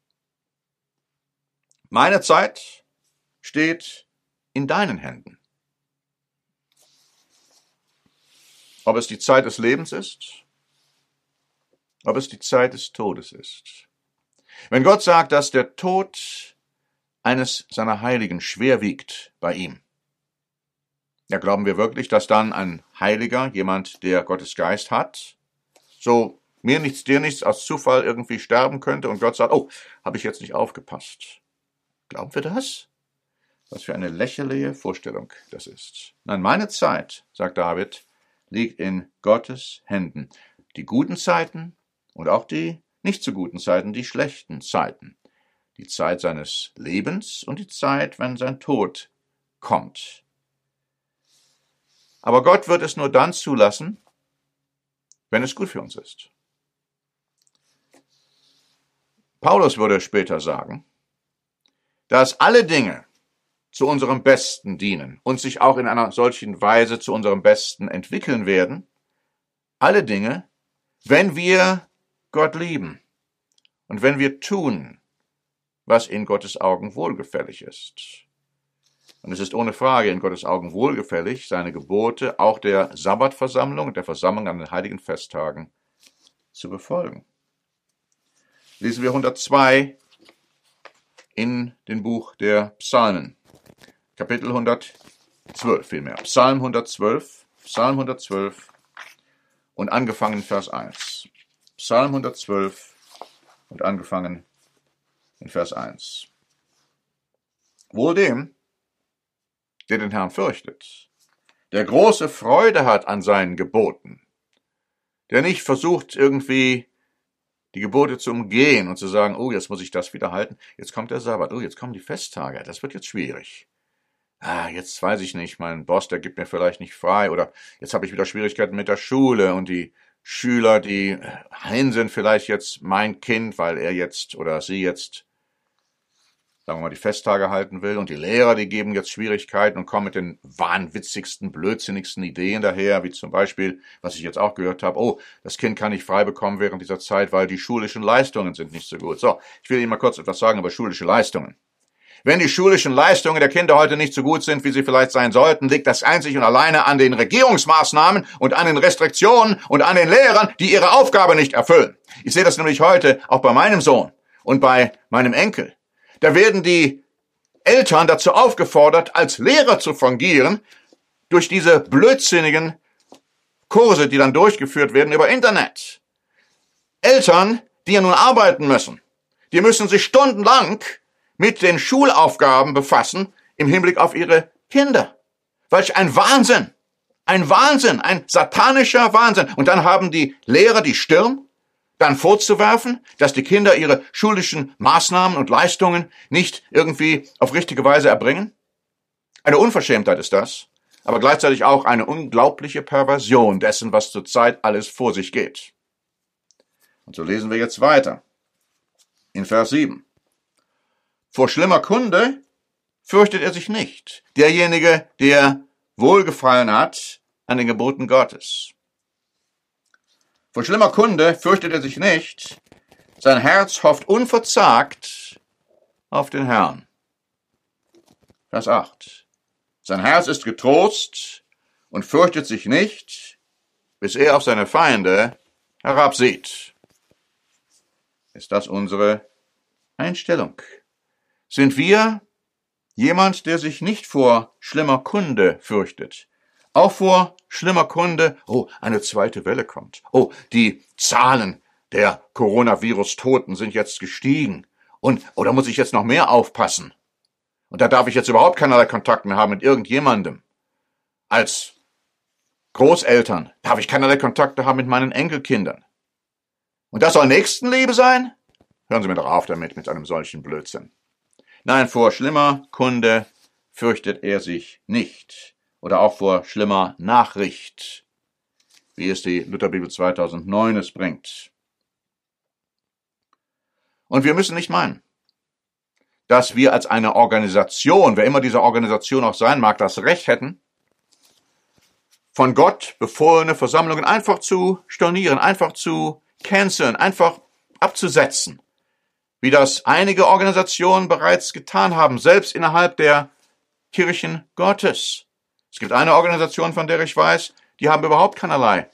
Speaker 1: Meine Zeit steht in deinen Händen. Ob es die Zeit des Lebens ist, ob es die Zeit des Todes ist. Wenn Gott sagt, dass der Tod eines seiner Heiligen schwer wiegt bei ihm, glauben wir wirklich, dass dann ein Heiliger, jemand, der Gottes Geist hat, so mir nichts, dir nichts, aus Zufall irgendwie sterben könnte und Gott sagt, habe ich jetzt nicht aufgepasst. Glauben wir das? Was für eine lächerliche Vorstellung das ist. Nein, meine Zeit, sagt David, liegt in Gottes Händen. Die guten Zeiten und auch die nicht so guten Zeiten, die schlechten Zeiten. Die Zeit seines Lebens und die Zeit, wenn sein Tod kommt. Aber Gott wird es nur dann zulassen, wenn es gut für uns ist. Paulus würde später sagen, dass alle Dinge zu unserem Besten dienen und sich auch in einer solchen Weise zu unserem Besten entwickeln werden, alle Dinge, wenn wir Gott lieben und wenn wir tun, was in Gottes Augen wohlgefällig ist. Und es ist ohne Frage in Gottes Augen wohlgefällig, seine Gebote auch der Sabbatversammlung und der Versammlung an den heiligen Festtagen zu befolgen. Lesen wir 102 in dem Buch der Psalmen. Kapitel 112 vielmehr. Psalm 112 und angefangen Vers 1. Psalm 112 und angefangen in Vers 1. Wohl dem, der den Herrn fürchtet, der große Freude hat an seinen Geboten. der nicht versucht, irgendwie die Gebote zu umgehen und zu sagen, oh, jetzt muss ich das wieder halten, jetzt kommt der Sabbat, oh, jetzt kommen die Festtage, das wird jetzt schwierig. Jetzt weiß ich nicht, mein Boss, der gibt mir vielleicht nicht frei, oder jetzt habe ich wieder Schwierigkeiten mit der Schule und die Schüler, die hänseln vielleicht jetzt mein Kind, weil er jetzt oder sie jetzt, sagen wir mal, die Festtage halten will, und die Lehrer, die geben jetzt Schwierigkeiten und kommen mit den wahnwitzigsten, blödsinnigsten Ideen daher, wie zum Beispiel, was ich jetzt auch gehört habe, oh, das Kind kann nicht frei bekommen während dieser Zeit, weil die schulischen Leistungen sind nicht so gut. So, ich will Ihnen mal kurz etwas sagen über schulische Leistungen. Wenn die schulischen Leistungen der Kinder heute nicht so gut sind, wie sie vielleicht sein sollten, liegt das einzig und alleine an den Regierungsmaßnahmen und an den Restriktionen und an den Lehrern, die ihre Aufgabe nicht erfüllen. Ich sehe das nämlich heute auch bei meinem Sohn und bei meinem Enkel. Da werden die Eltern dazu aufgefordert, als Lehrer zu fungieren, durch diese blödsinnigen Kurse, die dann durchgeführt werden über Internet. Eltern, die ja nun arbeiten müssen, die müssen sich stundenlang mit den Schulaufgaben befassen im Hinblick auf ihre Kinder. Welch ein Wahnsinn, ein satanischer Wahnsinn. Und dann haben die Lehrer die Stirn, dann vorzuwerfen, dass die Kinder ihre schulischen Maßnahmen und Leistungen nicht irgendwie auf richtige Weise erbringen. Eine Unverschämtheit ist das, aber gleichzeitig auch eine unglaubliche Perversion dessen, was zurzeit alles vor sich geht. Und so lesen wir jetzt weiter. In Vers 7. Vor schlimmer Kunde fürchtet er sich nicht, derjenige, der Wohlgefallen hat an den Geboten Gottes. Vor schlimmer Kunde fürchtet er sich nicht, sein Herz hofft unverzagt auf den Herrn. Vers 8. Sein Herz ist getrost und fürchtet sich nicht, bis er auf seine Feinde herabsieht. Ist das unsere Einstellung? Sind wir jemand, der sich nicht vor schlimmer Kunde fürchtet? Auch vor schlimmer Kunde, oh, eine zweite Welle kommt. Oh, die Zahlen der Coronavirus-Toten sind jetzt gestiegen. Da muss ich jetzt noch mehr aufpassen. Und da darf ich jetzt überhaupt keinerlei Kontakt mehr haben mit irgendjemandem. Als Großeltern darf ich keinerlei Kontakte haben mit meinen Enkelkindern. Und das soll Nächstenliebe sein? Hören Sie mir doch auf damit, mit einem solchen Blödsinn. Nein, vor schlimmer Kunde fürchtet er sich nicht. Oder auch vor schlimmer Nachricht, wie es die Lutherbibel 2009 es bringt. Und wir müssen nicht meinen, dass wir als eine Organisation, wer immer diese Organisation auch sein mag, das Recht hätten, von Gott befohlene Versammlungen einfach zu stornieren, einfach zu canceln, einfach abzusetzen, wie das einige Organisationen bereits getan haben, selbst innerhalb der Kirchen Gottes. Es gibt eine Organisation, von der ich weiß, die haben überhaupt keinerlei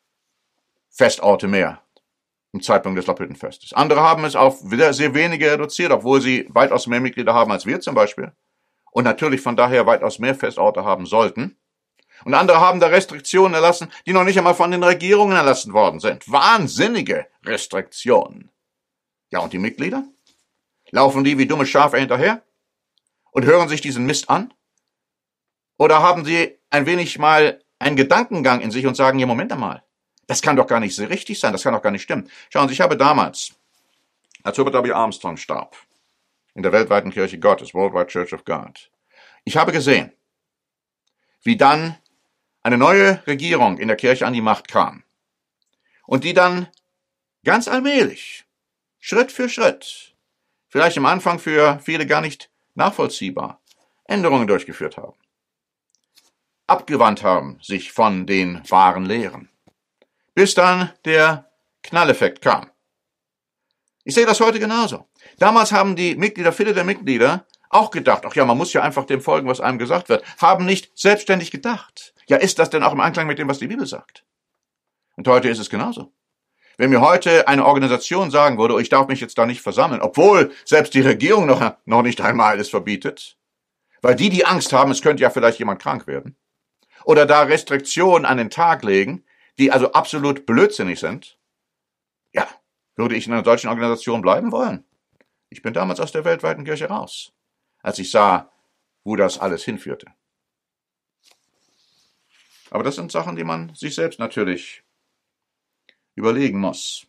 Speaker 1: Festorte mehr im Zeitpunkt des Laubhüttenfestes. Andere haben es auf sehr wenige reduziert, obwohl sie weitaus mehr Mitglieder haben als wir zum Beispiel. Und natürlich von daher weitaus mehr Festorte haben sollten. Und andere haben da Restriktionen erlassen, die noch nicht einmal von den Regierungen erlassen worden sind. Wahnsinnige Restriktionen. Ja, und die Mitglieder? Laufen die wie dumme Schafe hinterher? Und hören sich diesen Mist an? Oder haben sie ein wenig mal einen Gedankengang in sich und sagen, ja, Moment einmal, das kann doch gar nicht so richtig sein, das kann doch gar nicht stimmen. Schauen Sie, ich habe damals, als Herbert W. Armstrong starb, in der weltweiten Kirche Gottes, Worldwide Church of God, ich habe gesehen, wie dann eine neue Regierung in der Kirche an die Macht kam und die dann ganz allmählich, Schritt für Schritt, vielleicht am Anfang für viele gar nicht nachvollziehbar, Änderungen durchgeführt haben. Abgewandt haben sich von den wahren Lehren, bis dann der Knalleffekt kam. Ich sehe das heute genauso. Damals haben die Mitglieder, viele der Mitglieder, auch gedacht, ach ja, man muss ja einfach dem folgen, was einem gesagt wird, haben nicht selbstständig gedacht. Ja, ist das denn auch im Einklang mit dem, was die Bibel sagt? Und heute ist es genauso. Wenn mir heute eine Organisation sagen würde, oh, ich darf mich jetzt da nicht versammeln, obwohl selbst die Regierung noch nicht einmal es verbietet, weil die Angst haben, es könnte ja vielleicht jemand krank werden, oder da Restriktionen an den Tag legen, die also absolut blödsinnig sind, ja, würde ich in einer solchen Organisation bleiben wollen? Ich bin damals aus der weltweiten Kirche raus, als ich sah, wo das alles hinführte. Aber das sind Sachen, die man sich selbst natürlich überlegen muss.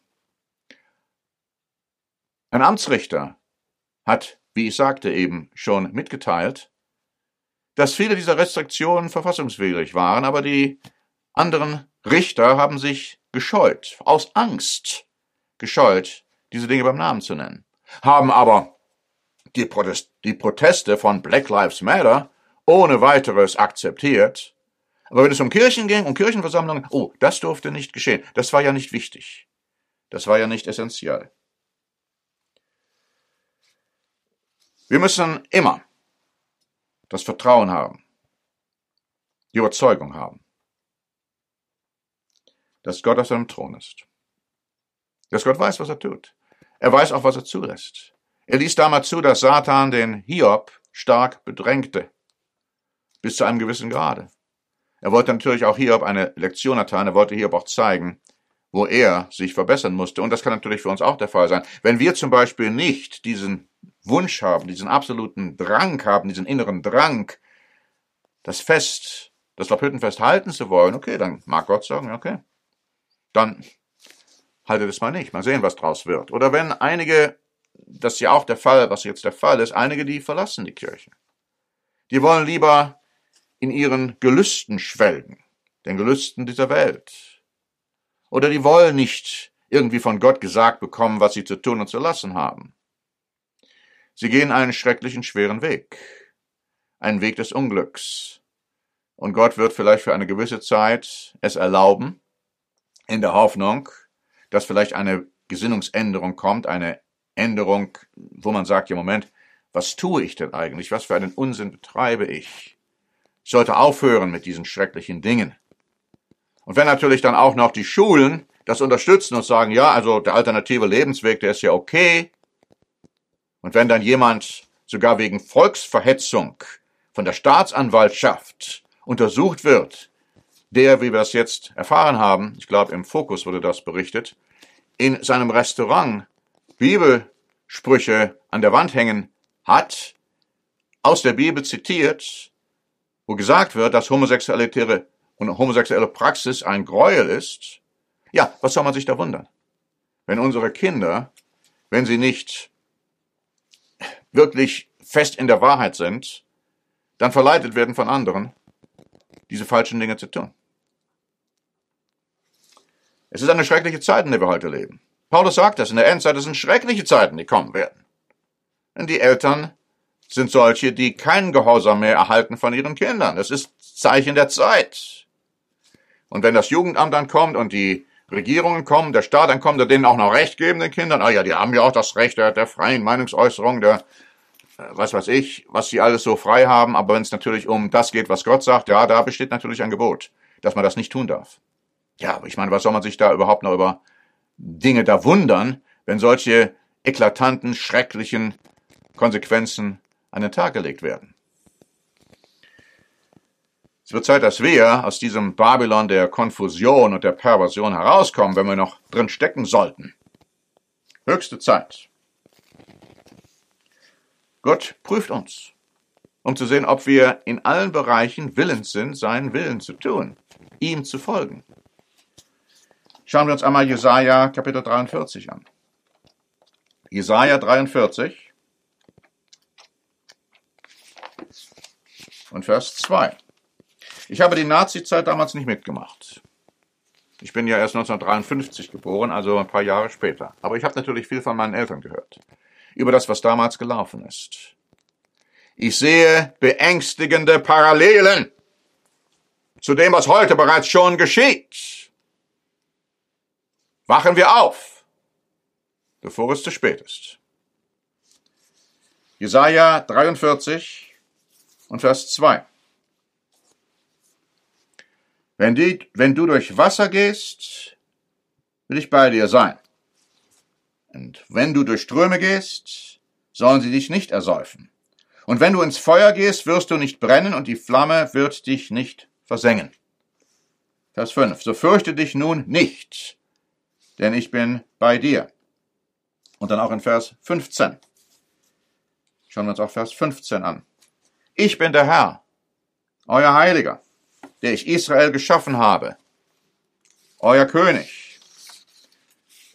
Speaker 1: Ein Amtsrichter hat, wie ich sagte eben, schon mitgeteilt, dass viele dieser Restriktionen verfassungswidrig waren, aber die anderen Richter haben sich gescheut, aus Angst gescheut, diese Dinge beim Namen zu nennen, haben aber die Proteste von Black Lives Matter ohne weiteres akzeptiert. Aber wenn es um Kirchen ging, um Kirchenversammlungen, oh, das durfte nicht geschehen. Das war ja nicht wichtig. Das war ja nicht essentiell. Wir müssen immer das Vertrauen haben, die Überzeugung haben, dass Gott auf seinem Thron ist. Dass Gott weiß, was er tut. Er weiß auch, was er zulässt. Er ließ damals zu, dass Satan den Hiob stark bedrängte. Bis zu einem gewissen Grade. Er wollte natürlich auch Hiob eine Lektion erteilen. Er wollte Hiob auch zeigen, wo er sich verbessern musste. Und das kann natürlich für uns auch der Fall sein. Wenn wir zum Beispiel nicht diesen Wunsch haben, diesen absoluten Drang haben, diesen inneren Drang, das Laubhüttenfest halten zu wollen, okay, dann mag Gott sagen, okay, dann haltet es mal nicht. Mal sehen, was draus wird. Oder wenn einige, das ist ja auch der Fall, was jetzt der Fall ist, einige, die verlassen die Kirche. Die wollen lieber in ihren Gelüsten schwelgen, den Gelüsten dieser Welt. Oder die wollen nicht irgendwie von Gott gesagt bekommen, was sie zu tun und zu lassen haben. Sie gehen einen schrecklichen, schweren Weg. Einen Weg des Unglücks. Und Gott wird vielleicht für eine gewisse Zeit es erlauben, in der Hoffnung, dass vielleicht eine Gesinnungsänderung kommt, eine Änderung, wo man sagt, ja Moment, was tue ich denn eigentlich? Was für einen Unsinn betreibe ich? Ich sollte aufhören mit diesen schrecklichen Dingen. Und wenn natürlich dann auch noch die Schulen das unterstützen und sagen, ja, also der alternative Lebensweg, der ist ja okay. Und wenn dann jemand sogar wegen Volksverhetzung von der Staatsanwaltschaft untersucht wird, der, wie wir es jetzt erfahren haben, ich glaube im Fokus wurde das berichtet, in seinem Restaurant Bibelsprüche an der Wand hängen hat, aus der Bibel zitiert, wo gesagt wird, dass homosexuelle Praxis ein Gräuel ist, ja, was soll man sich da wundern? Wenn unsere Kinder, wenn sie nicht wirklich fest in der Wahrheit sind, dann verleitet werden von anderen, diese falschen Dinge zu tun. Es ist eine schreckliche Zeit, in der wir heute leben. Paulus sagt das, in der Endzeit, es sind schreckliche Zeiten, die kommen werden. Denn die Eltern sind solche, die keinen Gehorsam mehr erhalten von ihren Kindern. Das ist Zeichen der Zeit. Und wenn das Jugendamt dann kommt und die Regierungen kommen, der Staat dann kommt, der denen auch noch Recht geben, den Kindern, ah ja, die haben ja auch das Recht der freien Meinungsäußerung, der was weiß ich, was sie alles so frei haben, aber wenn es natürlich um das geht, was Gott sagt, ja, da besteht natürlich ein Gebot, dass man das nicht tun darf. Ja, aber ich meine, was soll man sich da überhaupt noch über Dinge da wundern, wenn solche eklatanten, schrecklichen Konsequenzen an den Tag gelegt werden? Es wird Zeit, dass wir aus diesem Babylon der Konfusion und der Perversion herauskommen, wenn wir noch drin stecken sollten. Höchste Zeit. Gott prüft uns, um zu sehen, ob wir in allen Bereichen willens sind, seinen Willen zu tun, ihm zu folgen. Schauen wir uns einmal Jesaja Kapitel 43 an. Jesaja 43 und Vers 2. Ich habe die Nazi-Zeit damals nicht mitgemacht. Ich bin ja erst 1953 geboren, also ein paar Jahre später. Aber ich habe natürlich viel von meinen Eltern gehört. Über das, was damals gelaufen ist. Ich sehe beängstigende Parallelen zu dem, was heute bereits schon geschieht. Wachen wir auf, bevor es zu spät ist. Jesaja 43 und Vers 2. Wenn du durch Wasser gehst, will ich bei dir sein. Und wenn du durch Ströme gehst, sollen sie dich nicht ersäufen. Und wenn du ins Feuer gehst, wirst du nicht brennen und die Flamme wird dich nicht versengen. Vers 5. So fürchte dich nun nicht, denn ich bin bei dir. Und dann auch in Vers 15. Schauen wir uns auch Vers 15 an. Ich bin der Herr, euer Heiliger, der ich Israel geschaffen habe, euer König.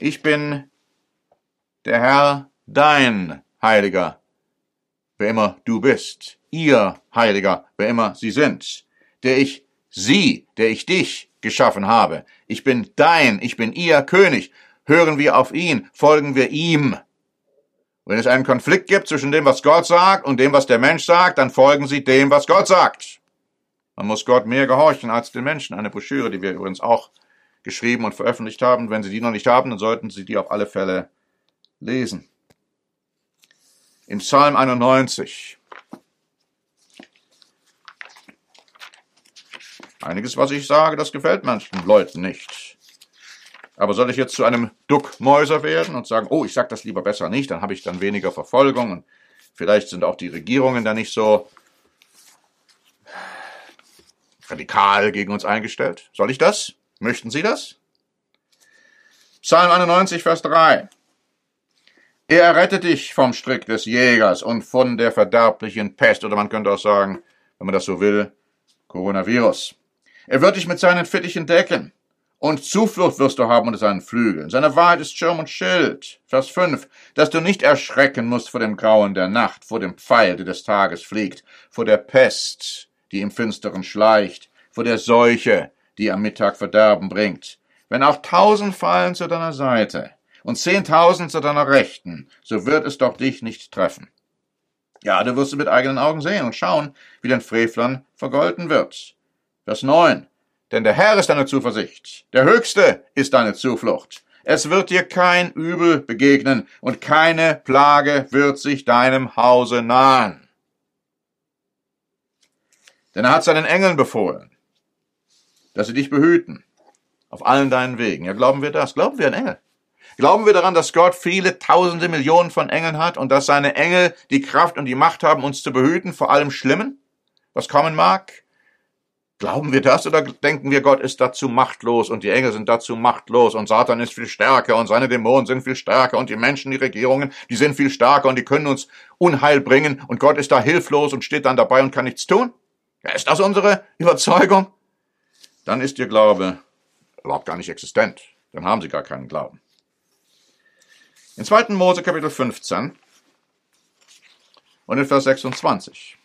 Speaker 1: Ich bin der Herr, dein Heiliger, wer immer du bist, ihr Heiliger, wer immer sie sind, der ich dich geschaffen habe. Ich bin dein, ich bin ihr König. Hören wir auf ihn, folgen wir ihm. Wenn es einen Konflikt gibt zwischen dem, was Gott sagt und dem, was der Mensch sagt, dann folgen Sie dem, was Gott sagt. Man muss Gott mehr gehorchen als den Menschen. Eine Broschüre, die wir übrigens auch geschrieben und veröffentlicht haben. Wenn Sie die noch nicht haben, dann sollten Sie die auf alle Fälle lesen. Im Psalm 91. Einiges, was ich sage, das gefällt manchen Leuten nicht. Aber soll ich jetzt zu einem Duckmäuser werden und sagen, oh, ich sag das lieber besser nicht, dann habe ich dann weniger Verfolgung und vielleicht sind auch die Regierungen da nicht so radikal gegen uns eingestellt. Soll ich das? Möchten Sie das? Psalm 91, Vers 3. Er errettet dich vom Strick des Jägers und von der verderblichen Pest, oder man könnte auch sagen, wenn man das so will, Coronavirus. Er wird dich mit seinen Fittichen decken. Und Zuflucht wirst du haben unter seinen Flügeln. Seine Wahrheit ist Schirm und Schild. Vers 5. Dass du nicht erschrecken musst vor dem Grauen der Nacht, vor dem Pfeil, der des Tages fliegt, vor der Pest, die im Finsteren schleicht, vor der Seuche, die am Mittag Verderben bringt. Wenn auch 1000 fallen zu deiner Seite und 10.000 zu deiner Rechten, so wird es doch dich nicht treffen. Ja, du wirst mit eigenen Augen sehen und schauen, wie den Frevlern vergolten wird. Vers 9. Denn der Herr ist deine Zuversicht, der Höchste ist deine Zuflucht. Es wird dir kein Übel begegnen und keine Plage wird sich deinem Hause nahen. Denn er hat seinen Engeln befohlen, dass sie dich behüten auf allen deinen Wegen. Ja, glauben wir das? Glauben wir an Engel? Glauben wir daran, dass Gott viele Tausende, Millionen von Engeln hat und dass seine Engel die Kraft und die Macht haben, uns zu behüten vor allem Schlimmen, was kommen mag? Glauben wir das oder denken wir, Gott ist dazu machtlos und die Engel sind dazu machtlos und Satan ist viel stärker und seine Dämonen sind viel stärker und die Menschen, die Regierungen, die sind viel stärker und die können uns Unheil bringen und Gott ist da hilflos und steht dann dabei und kann nichts tun? Ja, ist das unsere Überzeugung? Dann ist Ihr Glaube überhaupt gar nicht existent. Dann haben Sie gar keinen Glauben. In 2. Mose Kapitel 15 und in Vers 26.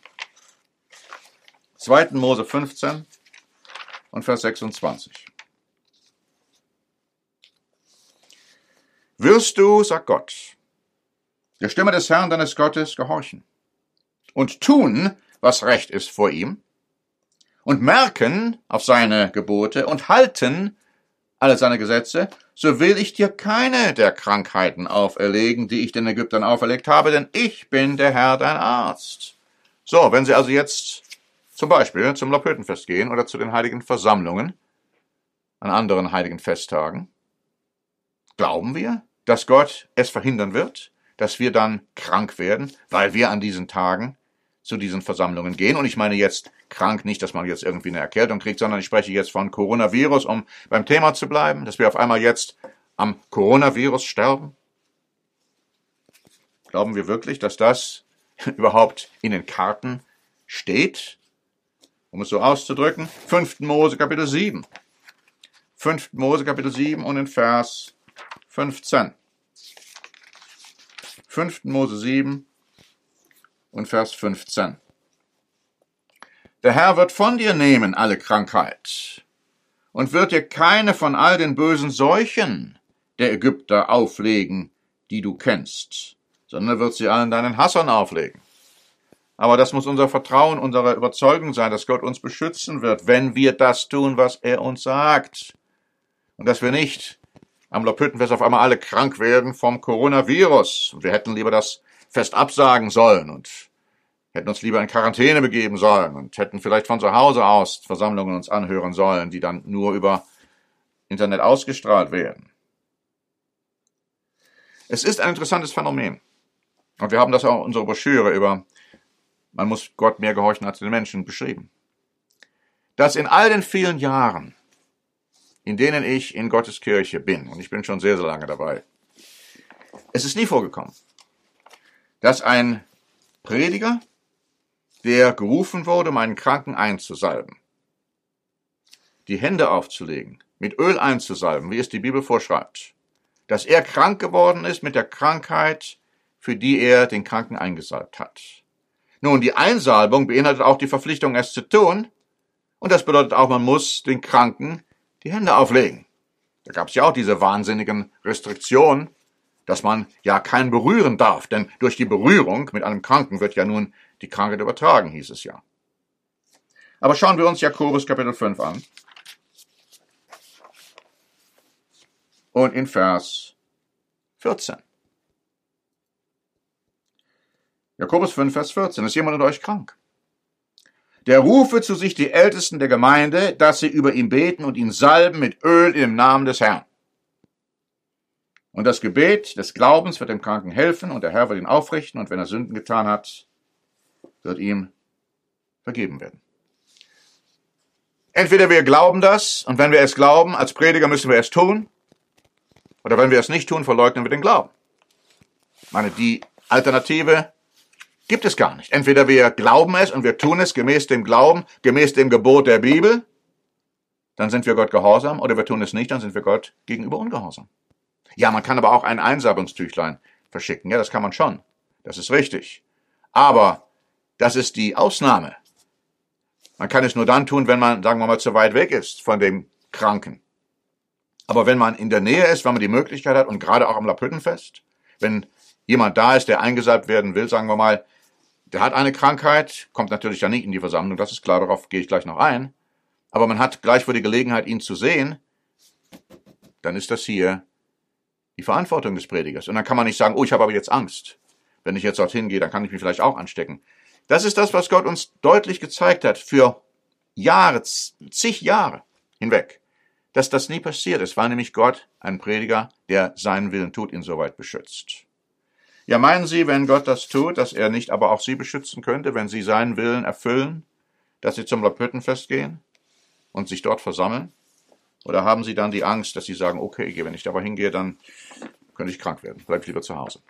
Speaker 1: 2. Mose 15 und Vers 26. Wirst du, sagt Gott, der Stimme des Herrn deines Gottes gehorchen und tun, was recht ist vor ihm und merken auf seine Gebote und halten alle seine Gesetze, so will ich dir keine der Krankheiten auferlegen, die ich den Ägyptern auferlegt habe, denn ich bin der Herr, dein Arzt. So, wenn Sie also jetzt zum Beispiel zum Laubhüttenfest gehen oder zu den heiligen Versammlungen an anderen heiligen Festtagen, glauben wir, dass Gott es verhindern wird, dass wir dann krank werden, weil wir an diesen Tagen zu diesen Versammlungen gehen. Und ich meine jetzt krank nicht, dass man jetzt irgendwie eine Erkältung kriegt, sondern ich spreche jetzt von Coronavirus, um beim Thema zu bleiben, dass wir auf einmal jetzt am Coronavirus sterben. Glauben wir wirklich, dass das überhaupt in den Karten steht? Um es so auszudrücken, 5. Mose Kapitel 7. 5. Mose Kapitel 7 und in Vers 15. 5. Mose 7 und Vers 15. Der Herr wird von dir nehmen alle Krankheit und wird dir keine von all den bösen Seuchen der Ägypter auflegen, die du kennst, sondern er wird sie allen deinen Hassern auflegen. Aber das muss unser Vertrauen, unsere Überzeugung sein, dass Gott uns beschützen wird, wenn wir das tun, was er uns sagt. Und dass wir nicht am Laubhüttenfest auf einmal alle krank werden vom Coronavirus. Und wir hätten lieber das Fest absagen sollen und hätten uns lieber in Quarantäne begeben sollen und hätten vielleicht von zu Hause aus Versammlungen uns anhören sollen, die dann nur über Internet ausgestrahlt werden. Es ist ein interessantes Phänomen. Und wir haben das auch in unserer Broschüre über Man muss Gott mehr gehorchen als den Menschen beschrieben. Dass in all den vielen Jahren, in denen ich in Gottes Kirche bin, und ich bin schon sehr, sehr lange dabei, es ist nie vorgekommen, dass ein Prediger, der gerufen wurde, um einen Kranken einzusalben, die Hände aufzulegen, mit Öl einzusalben, wie es die Bibel vorschreibt, dass er krank geworden ist mit der Krankheit, für die er den Kranken eingesalbt hat. Nun, die Einsalbung beinhaltet auch die Verpflichtung, es zu tun, und das bedeutet auch, man muss den Kranken die Hände auflegen. Da gab es ja auch diese wahnsinnigen Restriktionen, dass man ja keinen berühren darf, denn durch die Berührung mit einem Kranken wird ja nun die Krankheit übertragen, hieß es ja. Aber schauen wir uns Jakobus Kapitel 5 an. Und in Vers 14. Jakobus 5, Vers 14. Ist jemand unter euch krank? Der rufe zu sich die Ältesten der Gemeinde, dass sie über ihn beten und ihn salben mit Öl im Namen des Herrn. Und das Gebet des Glaubens wird dem Kranken helfen, und der Herr wird ihn aufrichten, und wenn er Sünden getan hat, wird ihm vergeben werden. Entweder wir glauben das, und wenn wir es glauben, als Prediger müssen wir es tun, oder wenn wir es nicht tun, verleugnen wir den Glauben. Ich meine, die Alternative gibt es gar nicht. Entweder wir glauben es und wir tun es gemäß dem Glauben, gemäß dem Gebot der Bibel, dann sind wir Gott gehorsam, oder wir tun es nicht, dann sind wir Gott gegenüber ungehorsam. Ja, man kann aber auch ein Einsalbungstüchlein verschicken. Ja, das kann man schon. Das ist richtig. Aber das ist die Ausnahme. Man kann es nur dann tun, wenn man, sagen wir mal, zu weit weg ist von dem Kranken. Aber wenn man in der Nähe ist, wenn man die Möglichkeit hat, und gerade auch am Laubhüttenfest, wenn jemand da ist, der eingesalbt werden will, sagen wir mal, der hat eine Krankheit, kommt natürlich dann nicht in die Versammlung, das ist klar, darauf gehe ich gleich noch ein, aber man hat gleich vor die Gelegenheit, ihn zu sehen, dann ist das hier die Verantwortung des Predigers. Und dann kann man nicht sagen, oh, ich habe aber jetzt Angst. Wenn ich jetzt dorthin gehe, dann kann ich mich vielleicht auch anstecken. Das ist das, was Gott uns deutlich gezeigt hat, für Jahre, zig Jahre hinweg. Dass das nie passiert ist, war nämlich Gott ein Prediger, der seinen Willen tut, ihn soweit beschützt. Ja, meinen Sie, wenn Gott das tut, dass er nicht aber auch Sie beschützen könnte, wenn Sie seinen Willen erfüllen, dass Sie zum Laubhüttenfest gehen und sich dort versammeln? Oder haben Sie dann die Angst, dass Sie sagen, okay, wenn ich da aber hingehe, dann könnte ich krank werden, bleib lieber zu Hause.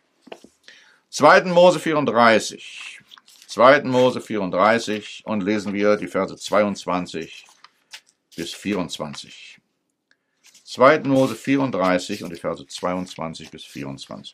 Speaker 1: 2. Mose 34. 2. Mose 34 und lesen wir die Verse 22 bis 24. 2. Mose 34 und die Verse 22 bis 24.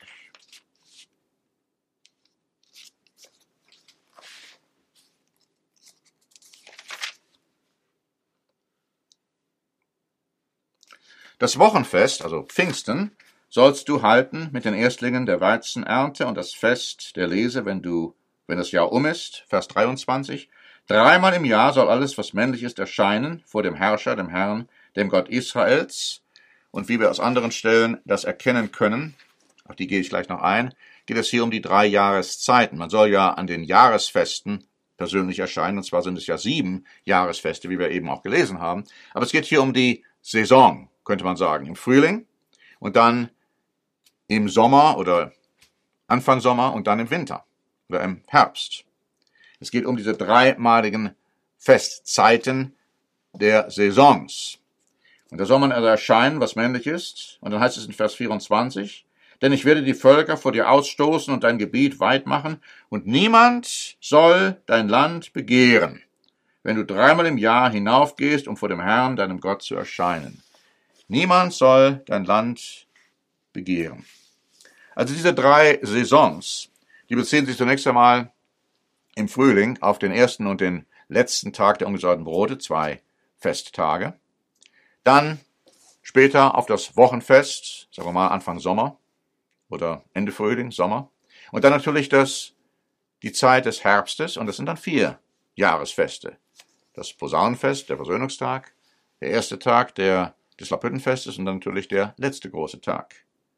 Speaker 1: Das Wochenfest, also Pfingsten, sollst du halten mit den Erstlingen der Weizenernte, und das Fest der Lese, wenn das Jahr um ist, Vers 23. 3-mal im Jahr soll alles, was männlich ist, erscheinen vor dem Herrscher, dem Herrn, dem Gott Israels. Und wie wir aus anderen Stellen das erkennen können, auf die gehe ich gleich noch ein, geht es hier um die 3 Jahreszeiten. Man soll ja an den Jahresfesten persönlich erscheinen, und zwar sind es ja 7 Jahresfeste, wie wir eben auch gelesen haben. Aber es geht hier um die Saison, könnte man sagen, im Frühling und dann im Sommer oder Anfang Sommer und dann im Winter oder im Herbst. Es geht um diese 3-maligen Festzeiten der Saisons. Und da soll man also erscheinen, was männlich ist. Und dann heißt es in Vers 24, denn ich werde die Völker vor dir ausstoßen und dein Gebiet weit machen, und niemand soll dein Land begehren, wenn du 3-mal im Jahr hinaufgehst, um vor dem Herrn, deinem Gott, zu erscheinen. Niemand soll dein Land begehren. Also diese 3 Saisons, die beziehen sich zunächst einmal im Frühling auf den ersten und den letzten Tag der ungesäuerten Brote, 2 Festtage. Dann später auf das Wochenfest, sagen wir mal Anfang Sommer oder Ende Frühling, Sommer. Und dann natürlich die Zeit des Herbstes, und das sind dann 4 Jahresfeste. Das Posaunenfest, der Versöhnungstag, der erste Tag des Laubhüttenfestes und dann natürlich der letzte große Tag.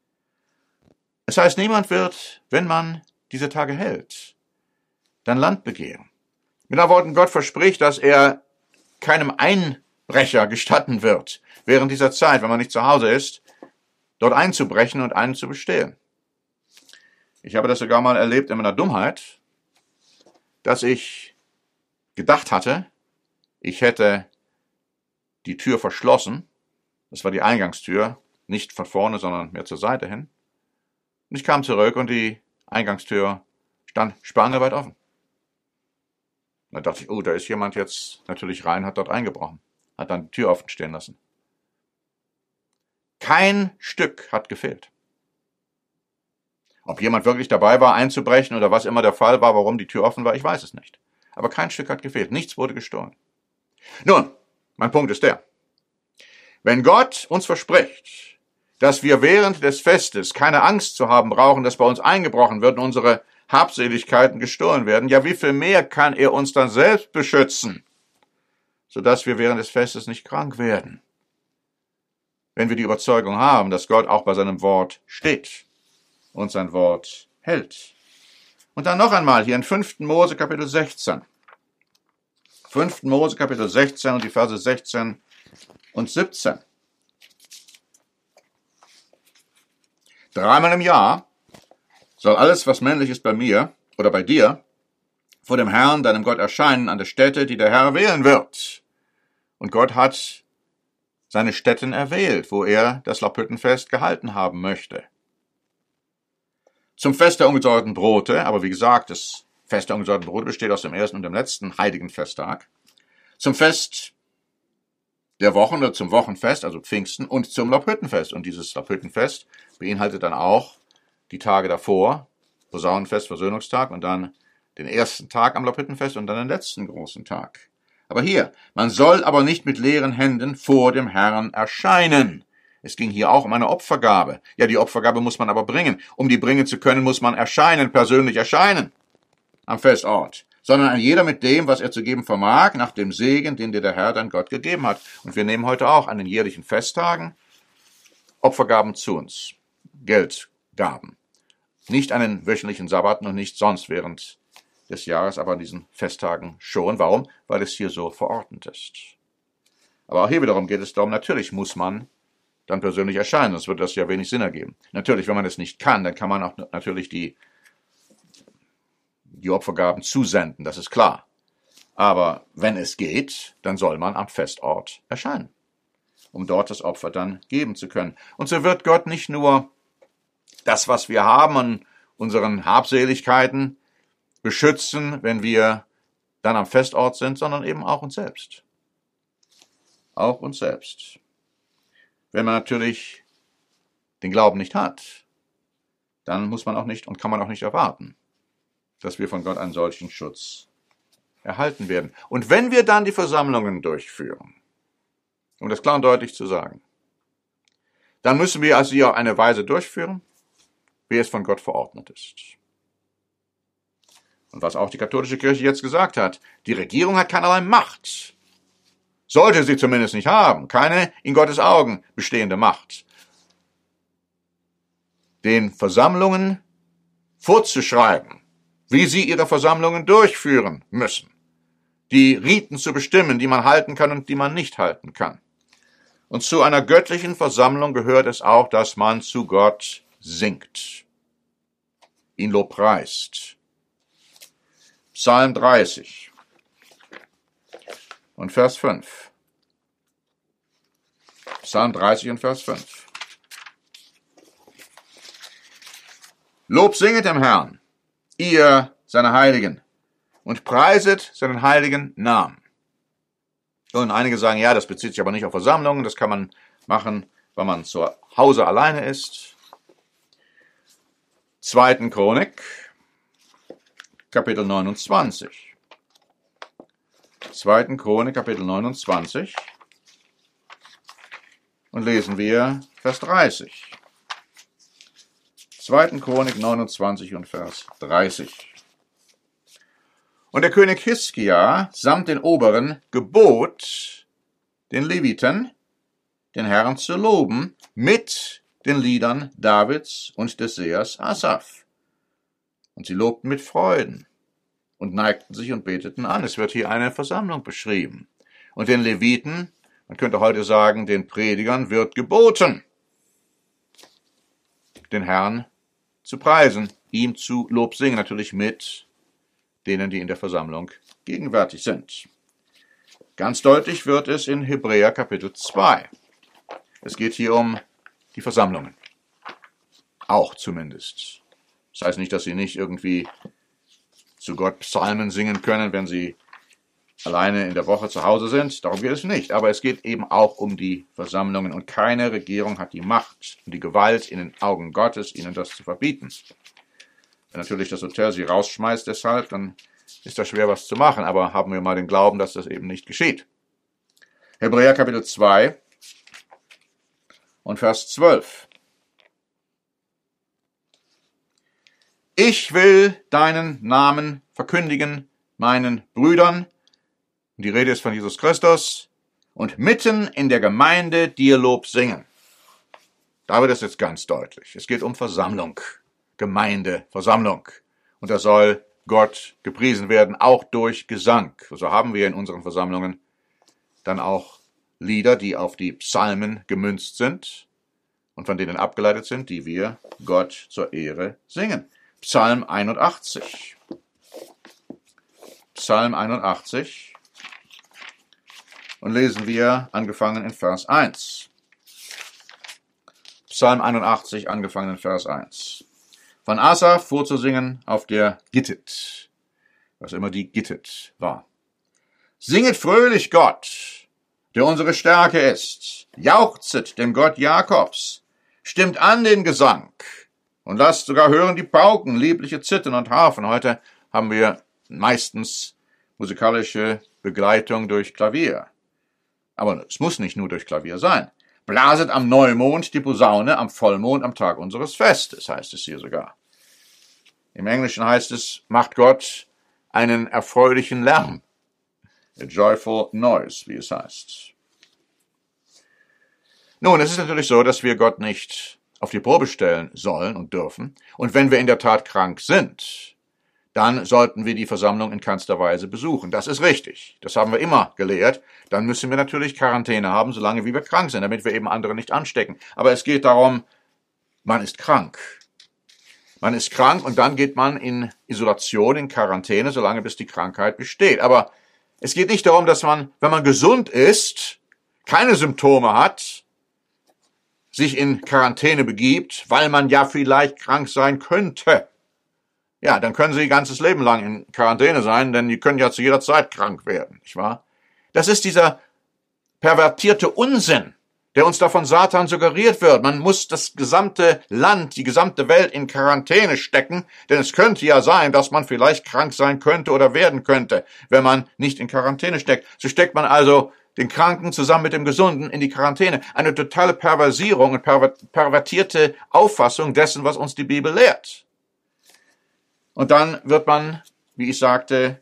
Speaker 1: Es heißt, niemand wird, wenn man diese Tage hält, dein Land begehren. Mit anderen Worten, Gott verspricht, dass er keinem Einbrecher gestatten wird, während dieser Zeit, wenn man nicht zu Hause ist, dort einzubrechen und einen zu bestehlen. Ich habe das sogar mal erlebt in meiner Dummheit, dass ich gedacht hatte, ich hätte die Tür verschlossen. Das war die Eingangstür, nicht von vorne, sondern mehr zur Seite hin. Und ich kam zurück und die Eingangstür stand spangenweit offen. Da dachte ich, oh, da ist jemand jetzt natürlich rein, hat dort eingebrochen, hat dann die Tür offen stehen lassen. Kein Stück hat gefehlt. Ob jemand wirklich dabei war, einzubrechen oder was immer der Fall war, warum die Tür offen war, ich weiß es nicht. Aber kein Stück hat gefehlt, nichts wurde gestohlen. Nun, mein Punkt ist der: Wenn Gott uns verspricht, dass wir während des Festes keine Angst zu haben brauchen, dass bei uns eingebrochen wird und unsere Habseligkeiten gestohlen werden, ja, wie viel mehr kann er uns dann selbst beschützen, sodass wir während des Festes nicht krank werden? Wenn wir die Überzeugung haben, dass Gott auch bei seinem Wort steht und sein Wort hält. Und dann noch einmal hier in 5. Mose Kapitel 16. 5. Mose Kapitel 16 und die Verse 16 und 17. Dreimal im Jahr soll alles, was männlich ist bei mir oder bei dir, vor dem Herrn, deinem Gott, erscheinen an der Stätte, die der Herr wählen wird. Und Gott hat seine Stätten erwählt, wo er das Laubhüttenfest gehalten haben möchte. Zum Fest der ungesäuerten Brote, aber wie gesagt, das Fest der ungesäuerten Brote besteht aus dem ersten und dem letzten heiligen Festtag. Zum Fest der Wochen oder zum Wochenfest, also Pfingsten, und zum Laubhüttenfest. Und dieses Laubhüttenfest beinhaltet dann auch die Tage davor, Posaunenfest, Versöhnungstag und dann den ersten Tag am Laubhüttenfest und dann den letzten großen Tag. Aber hier, man soll aber nicht mit leeren Händen vor dem Herrn erscheinen. Es ging hier auch um eine Opfergabe. Ja, die Opfergabe muss man aber bringen. Um die bringen zu können, muss man erscheinen, persönlich erscheinen am Festort. Sondern ein jeder mit dem, was er zu geben vermag, nach dem Segen, den dir der Herr, dein Gott, gegeben hat. Und wir nehmen heute auch an den jährlichen Festtagen Opfergaben zu uns, Geldgaben. Nicht an den wöchentlichen Sabbaten und nicht sonst während des Jahres, aber an diesen Festtagen schon. Warum? Weil es hier so verordnet ist. Aber auch hier wiederum geht es darum, natürlich muss man dann persönlich erscheinen, sonst würde das ja wenig Sinn ergeben. Natürlich, wenn man es nicht kann, dann kann man auch natürlich die Opfergaben zusenden, das ist klar. Aber wenn es geht, dann soll man am Festort erscheinen, um dort das Opfer dann geben zu können. Und so wird Gott nicht nur das, was wir haben an unseren Habseligkeiten, beschützen, wenn wir dann am Festort sind, sondern eben auch uns selbst. Auch uns selbst. Wenn man natürlich den Glauben nicht hat, dann muss man auch nicht und kann man auch nicht erwarten, dass wir von Gott einen solchen Schutz erhalten werden. Und wenn wir dann die Versammlungen durchführen, um das klar und deutlich zu sagen, dann müssen wir sie auf eine Weise durchführen, wie es von Gott verordnet ist. Und was auch die katholische Kirche jetzt gesagt hat, die Regierung hat keinerlei Macht. Sollte sie zumindest nicht haben, keine in Gottes Augen bestehende Macht. Den Versammlungen vorzuschreiben, wie sie ihre Versammlungen durchführen müssen. Die Riten zu bestimmen, die man halten kann und die man nicht halten kann. Und zu einer göttlichen Versammlung gehört es auch, dass man zu Gott singt, ihn lobpreist. Psalm 30 und Vers 5. Psalm 30 und Vers 5. Lob singet dem Herrn, ihr seine Heiligen, und preiset seinen heiligen Namen. Und einige sagen, ja, das bezieht sich aber nicht auf Versammlungen, das kann man machen, wenn man zu Hause alleine ist. 2. Chronik, Kapitel 29. 2. Chronik, Kapitel 29. Und lesen wir Vers 30. 2. Chronik 29 und Vers 30. Und der König Hiskia samt den Oberen gebot den Leviten, den Herrn zu loben, mit den Liedern Davids und des Sehers Asaph. Und sie lobten mit Freuden und neigten sich und beteten an. Es wird hier eine Versammlung beschrieben. Und den Leviten, man könnte heute sagen, den Predigern wird geboten, den Herrn zu preisen, ihm zu Lob singen, natürlich mit denen, die in der Versammlung gegenwärtig sind. Ganz deutlich wird es in Hebräer Kapitel 2. Es geht hier um die Versammlungen. Auch zumindest. Das heißt nicht, dass sie nicht irgendwie zu Gott Psalmen singen können, wenn sie alleine in der Woche zu Hause sind. Darum geht es nicht. Aber es geht eben auch um die Versammlungen. Und keine Regierung hat die Macht und die Gewalt in den Augen Gottes, ihnen das zu verbieten. Wenn natürlich das Hotel sie rausschmeißt deshalb, dann ist da schwer was zu machen. Aber haben wir mal den Glauben, dass das eben nicht geschieht. Hebräer Kapitel 2 und Vers 12. Ich will deinen Namen verkündigen, meinen Brüdern. Die Rede ist von Jesus Christus. Und mitten in der Gemeinde dir Lob singen. Da wird es jetzt ganz deutlich. Es geht um Versammlung. Gemeinde, Versammlung. Und da soll Gott gepriesen werden, auch durch Gesang. So haben wir in unseren Versammlungen dann auch Lieder, die auf die Psalmen gemünzt sind und von denen abgeleitet sind, die wir Gott zur Ehre singen. Psalm 81. Psalm 81. Und lesen wir angefangen in Vers 1. Psalm 81, angefangen in Vers 1. Von Asaf vorzusingen auf der Gittit, was immer die Gittit war. Singet fröhlich Gott, der unsere Stärke ist. Jauchzet dem Gott Jakobs. Stimmt an den Gesang. Und lasst sogar hören die Pauken, liebliche Zithen und Harfen. Heute haben wir meistens musikalische Begleitung durch Klavier. Aber es muss nicht nur durch Klavier sein. Blaset am Neumond die Posaune, am Vollmond, am Tag unseres Festes, heißt es hier sogar. Im Englischen heißt es, macht Gott einen erfreulichen Lärm. A joyful noise, wie es heißt. Nun, es ist natürlich so, dass wir Gott nicht auf die Probe stellen sollen und dürfen. Und wenn wir in der Tat krank sind, dann sollten wir die Versammlung in keinster Weise besuchen. Das ist richtig. Das haben wir immer gelehrt. Dann müssen wir natürlich Quarantäne haben, solange wie wir krank sind, damit wir eben andere nicht anstecken. Aber es geht darum, man ist krank. Man ist krank und dann geht man in Isolation, in Quarantäne, solange bis die Krankheit besteht. Aber es geht nicht darum, dass man, wenn man gesund ist, keine Symptome hat, sich in Quarantäne begibt, weil man ja vielleicht krank sein könnte. Ja, dann können Sie ihr ganzes Leben lang in Quarantäne sein, denn die können ja zu jeder Zeit krank werden, nicht wahr? Das ist dieser pervertierte Unsinn, der uns da von Satan suggeriert wird. Man muss das gesamte Land, die gesamte Welt in Quarantäne stecken, denn es könnte ja sein, dass man vielleicht krank sein könnte oder werden könnte, wenn man nicht in Quarantäne steckt. So steckt man also den Kranken zusammen mit dem Gesunden in die Quarantäne. Eine totale Perversierung und pervertierte Auffassung dessen, was uns die Bibel lehrt. Und dann wird man, wie ich sagte,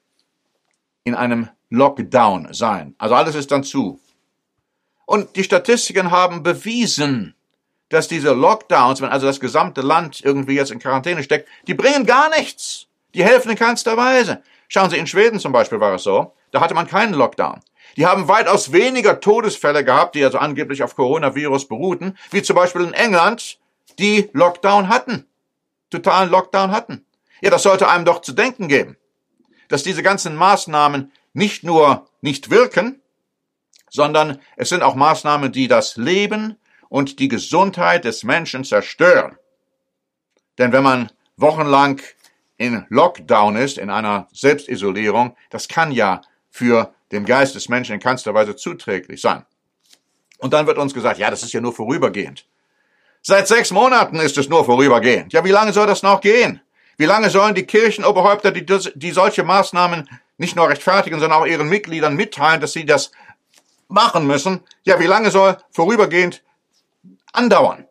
Speaker 1: in einem Lockdown sein. Also alles ist dann zu. Und die Statistiken haben bewiesen, dass diese Lockdowns, wenn also das gesamte Land irgendwie jetzt in Quarantäne steckt, die bringen gar nichts. Die helfen in keinster Weise. Schauen Sie, in Schweden zum Beispiel war es so, da hatte man keinen Lockdown. Die haben weitaus weniger Todesfälle gehabt, die also angeblich auf Coronavirus beruhten, wie zum Beispiel in England, die Lockdown hatten, totalen Lockdown hatten. Ja, das sollte einem doch zu denken geben, dass diese ganzen Maßnahmen nicht nur nicht wirken, sondern es sind auch Maßnahmen, die das Leben und die Gesundheit des Menschen zerstören. Denn wenn man wochenlang in Lockdown ist, in einer Selbstisolierung, das kann ja für den Geist des Menschen in keinster Weise zuträglich sein. Und dann wird uns gesagt, ja, das ist ja nur vorübergehend. Seit 6 Monaten ist es nur vorübergehend. Ja, wie lange soll das noch gehen? Wie lange sollen die Kirchenoberhäupter, die solche Maßnahmen nicht nur rechtfertigen, sondern auch ihren Mitgliedern mitteilen, dass sie das machen müssen? Ja, wie lange soll vorübergehend andauern?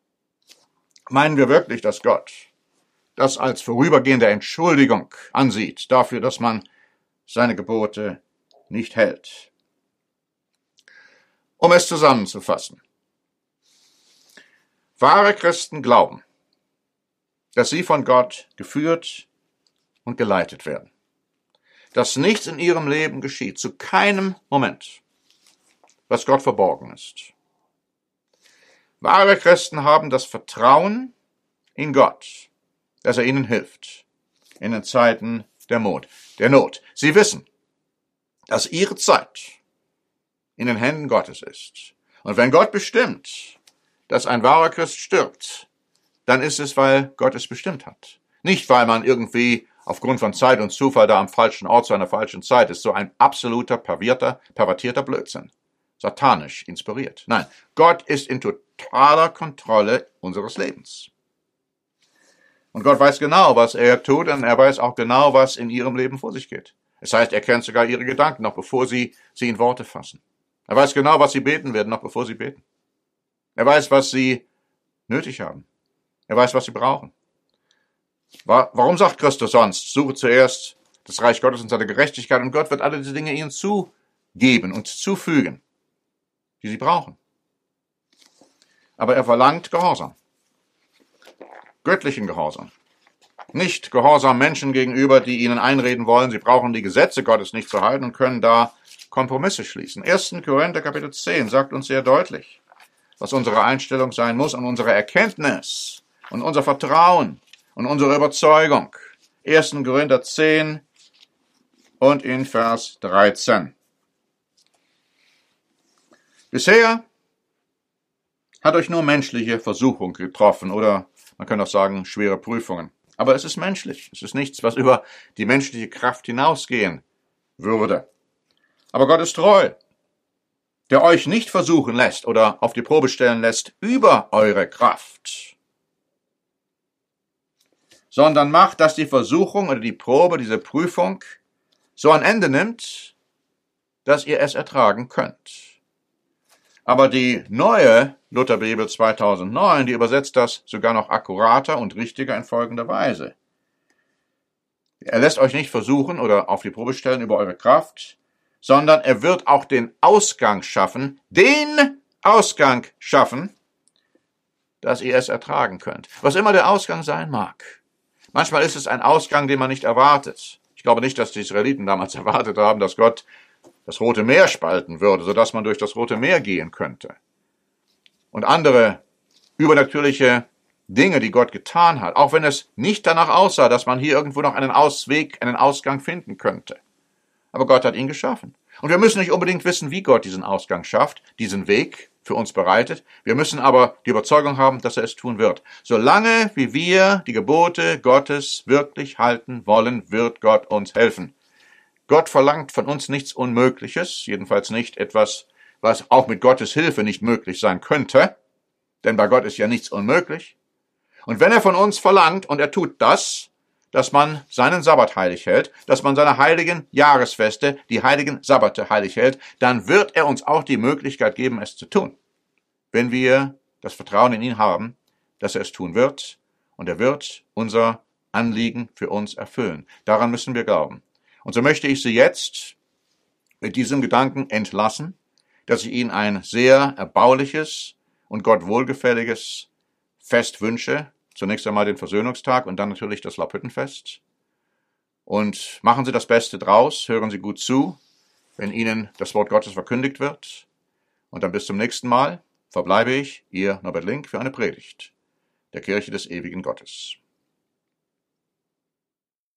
Speaker 1: Meinen wir wirklich, dass Gott das als vorübergehende Entschuldigung ansieht, dafür, dass man seine Gebote nicht hält? Um es zusammenzufassen. Wahre Christen glauben, dass sie von Gott geführt und geleitet werden. Dass nichts in ihrem Leben geschieht, zu keinem Moment, was Gott verborgen ist. Wahre Christen haben das Vertrauen in Gott, dass er ihnen hilft in den Zeiten der Not. Sie wissen, dass ihre Zeit in den Händen Gottes ist. Und wenn Gott bestimmt, dass ein wahrer Christ stirbt, dann ist es, weil Gott es bestimmt hat. Nicht, weil man irgendwie aufgrund von Zeit und Zufall da am falschen Ort zu einer falschen Zeit, ist so ein absoluter, pervertierter Blödsinn. Satanisch inspiriert. Nein, Gott ist in totaler Kontrolle unseres Lebens. Und Gott weiß genau, was er tut, und er weiß auch genau, was in ihrem Leben vor sich geht. Das heißt, er kennt sogar ihre Gedanken, noch bevor sie in Worte fassen. Er weiß genau, was sie beten werden, noch bevor sie beten. Er weiß, was sie nötig haben. Er weiß, was sie brauchen. Warum sagt Christus sonst, suche zuerst das Reich Gottes und seine Gerechtigkeit, und Gott wird alle diese Dinge ihnen zugeben und zufügen, die sie brauchen. Aber er verlangt Gehorsam. Göttlichen Gehorsam. Nicht Gehorsam Menschen gegenüber, die ihnen einreden wollen, sie brauchen die Gesetze Gottes nicht zu halten und können da Kompromisse schließen. 1. Korinther Kapitel 10 sagt uns sehr deutlich, was unsere Einstellung sein muss und unsere Erkenntnis und unser Vertrauen und unsere Überzeugung. 1. Korinther 10 und in Vers 13. Bisher hat euch nur menschliche Versuchung getroffen, oder man kann auch sagen, schwere Prüfungen. Aber es ist menschlich. Es ist nichts, was über die menschliche Kraft hinausgehen würde. Aber Gott ist treu, der euch nicht versuchen lässt oder auf die Probe stellen lässt über eure Kraft, sondern macht, dass die Versuchung oder die Probe, diese Prüfung, so ein Ende nimmt, dass ihr es ertragen könnt. Aber die neue Lutherbibel 2009, die übersetzt das sogar noch akkurater und richtiger in folgender Weise. Er lässt euch nicht versuchen oder auf die Probe stellen über eure Kraft, sondern er wird auch den Ausgang schaffen, dass ihr es ertragen könnt. Was immer der Ausgang sein mag. Manchmal ist es ein Ausgang, den man nicht erwartet. Ich glaube nicht, dass die Israeliten damals erwartet haben, dass Gott das Rote Meer spalten würde, sodass man durch das Rote Meer gehen könnte. Und andere übernatürliche Dinge, die Gott getan hat, auch wenn es nicht danach aussah, dass man hier irgendwo noch einen Ausweg, einen Ausgang finden könnte. Aber Gott hat ihn geschaffen. Und wir müssen nicht unbedingt wissen, wie Gott diesen Ausgang schafft, diesen Weg für uns bereitet. Wir müssen aber die Überzeugung haben, dass er es tun wird. Solange wie wir die Gebote Gottes wirklich halten wollen, wird Gott uns helfen. Gott verlangt von uns nichts Unmögliches, jedenfalls nicht etwas, was auch mit Gottes Hilfe nicht möglich sein könnte, denn bei Gott ist ja nichts unmöglich. Und wenn er von uns verlangt, und er tut das, dass man seinen Sabbat heilig hält, dass man seine heiligen Jahresfeste, die heiligen Sabbate heilig hält, dann wird er uns auch die Möglichkeit geben, es zu tun, wenn wir das Vertrauen in ihn haben, dass er es tun wird, und er wird unser Anliegen für uns erfüllen. Daran müssen wir glauben. Und so möchte ich Sie jetzt mit diesem Gedanken entlassen, dass ich Ihnen ein sehr erbauliches und Gott wohlgefälliges Fest wünsche. Zunächst einmal den Versöhnungstag und dann natürlich das Laubhüttenfest. Und machen Sie das Beste draus, hören Sie gut zu, wenn Ihnen das Wort Gottes verkündigt wird. Und dann bis zum nächsten Mal verbleibe ich, Ihr Norbert Link, für eine Predigt der Kirche des ewigen Gottes.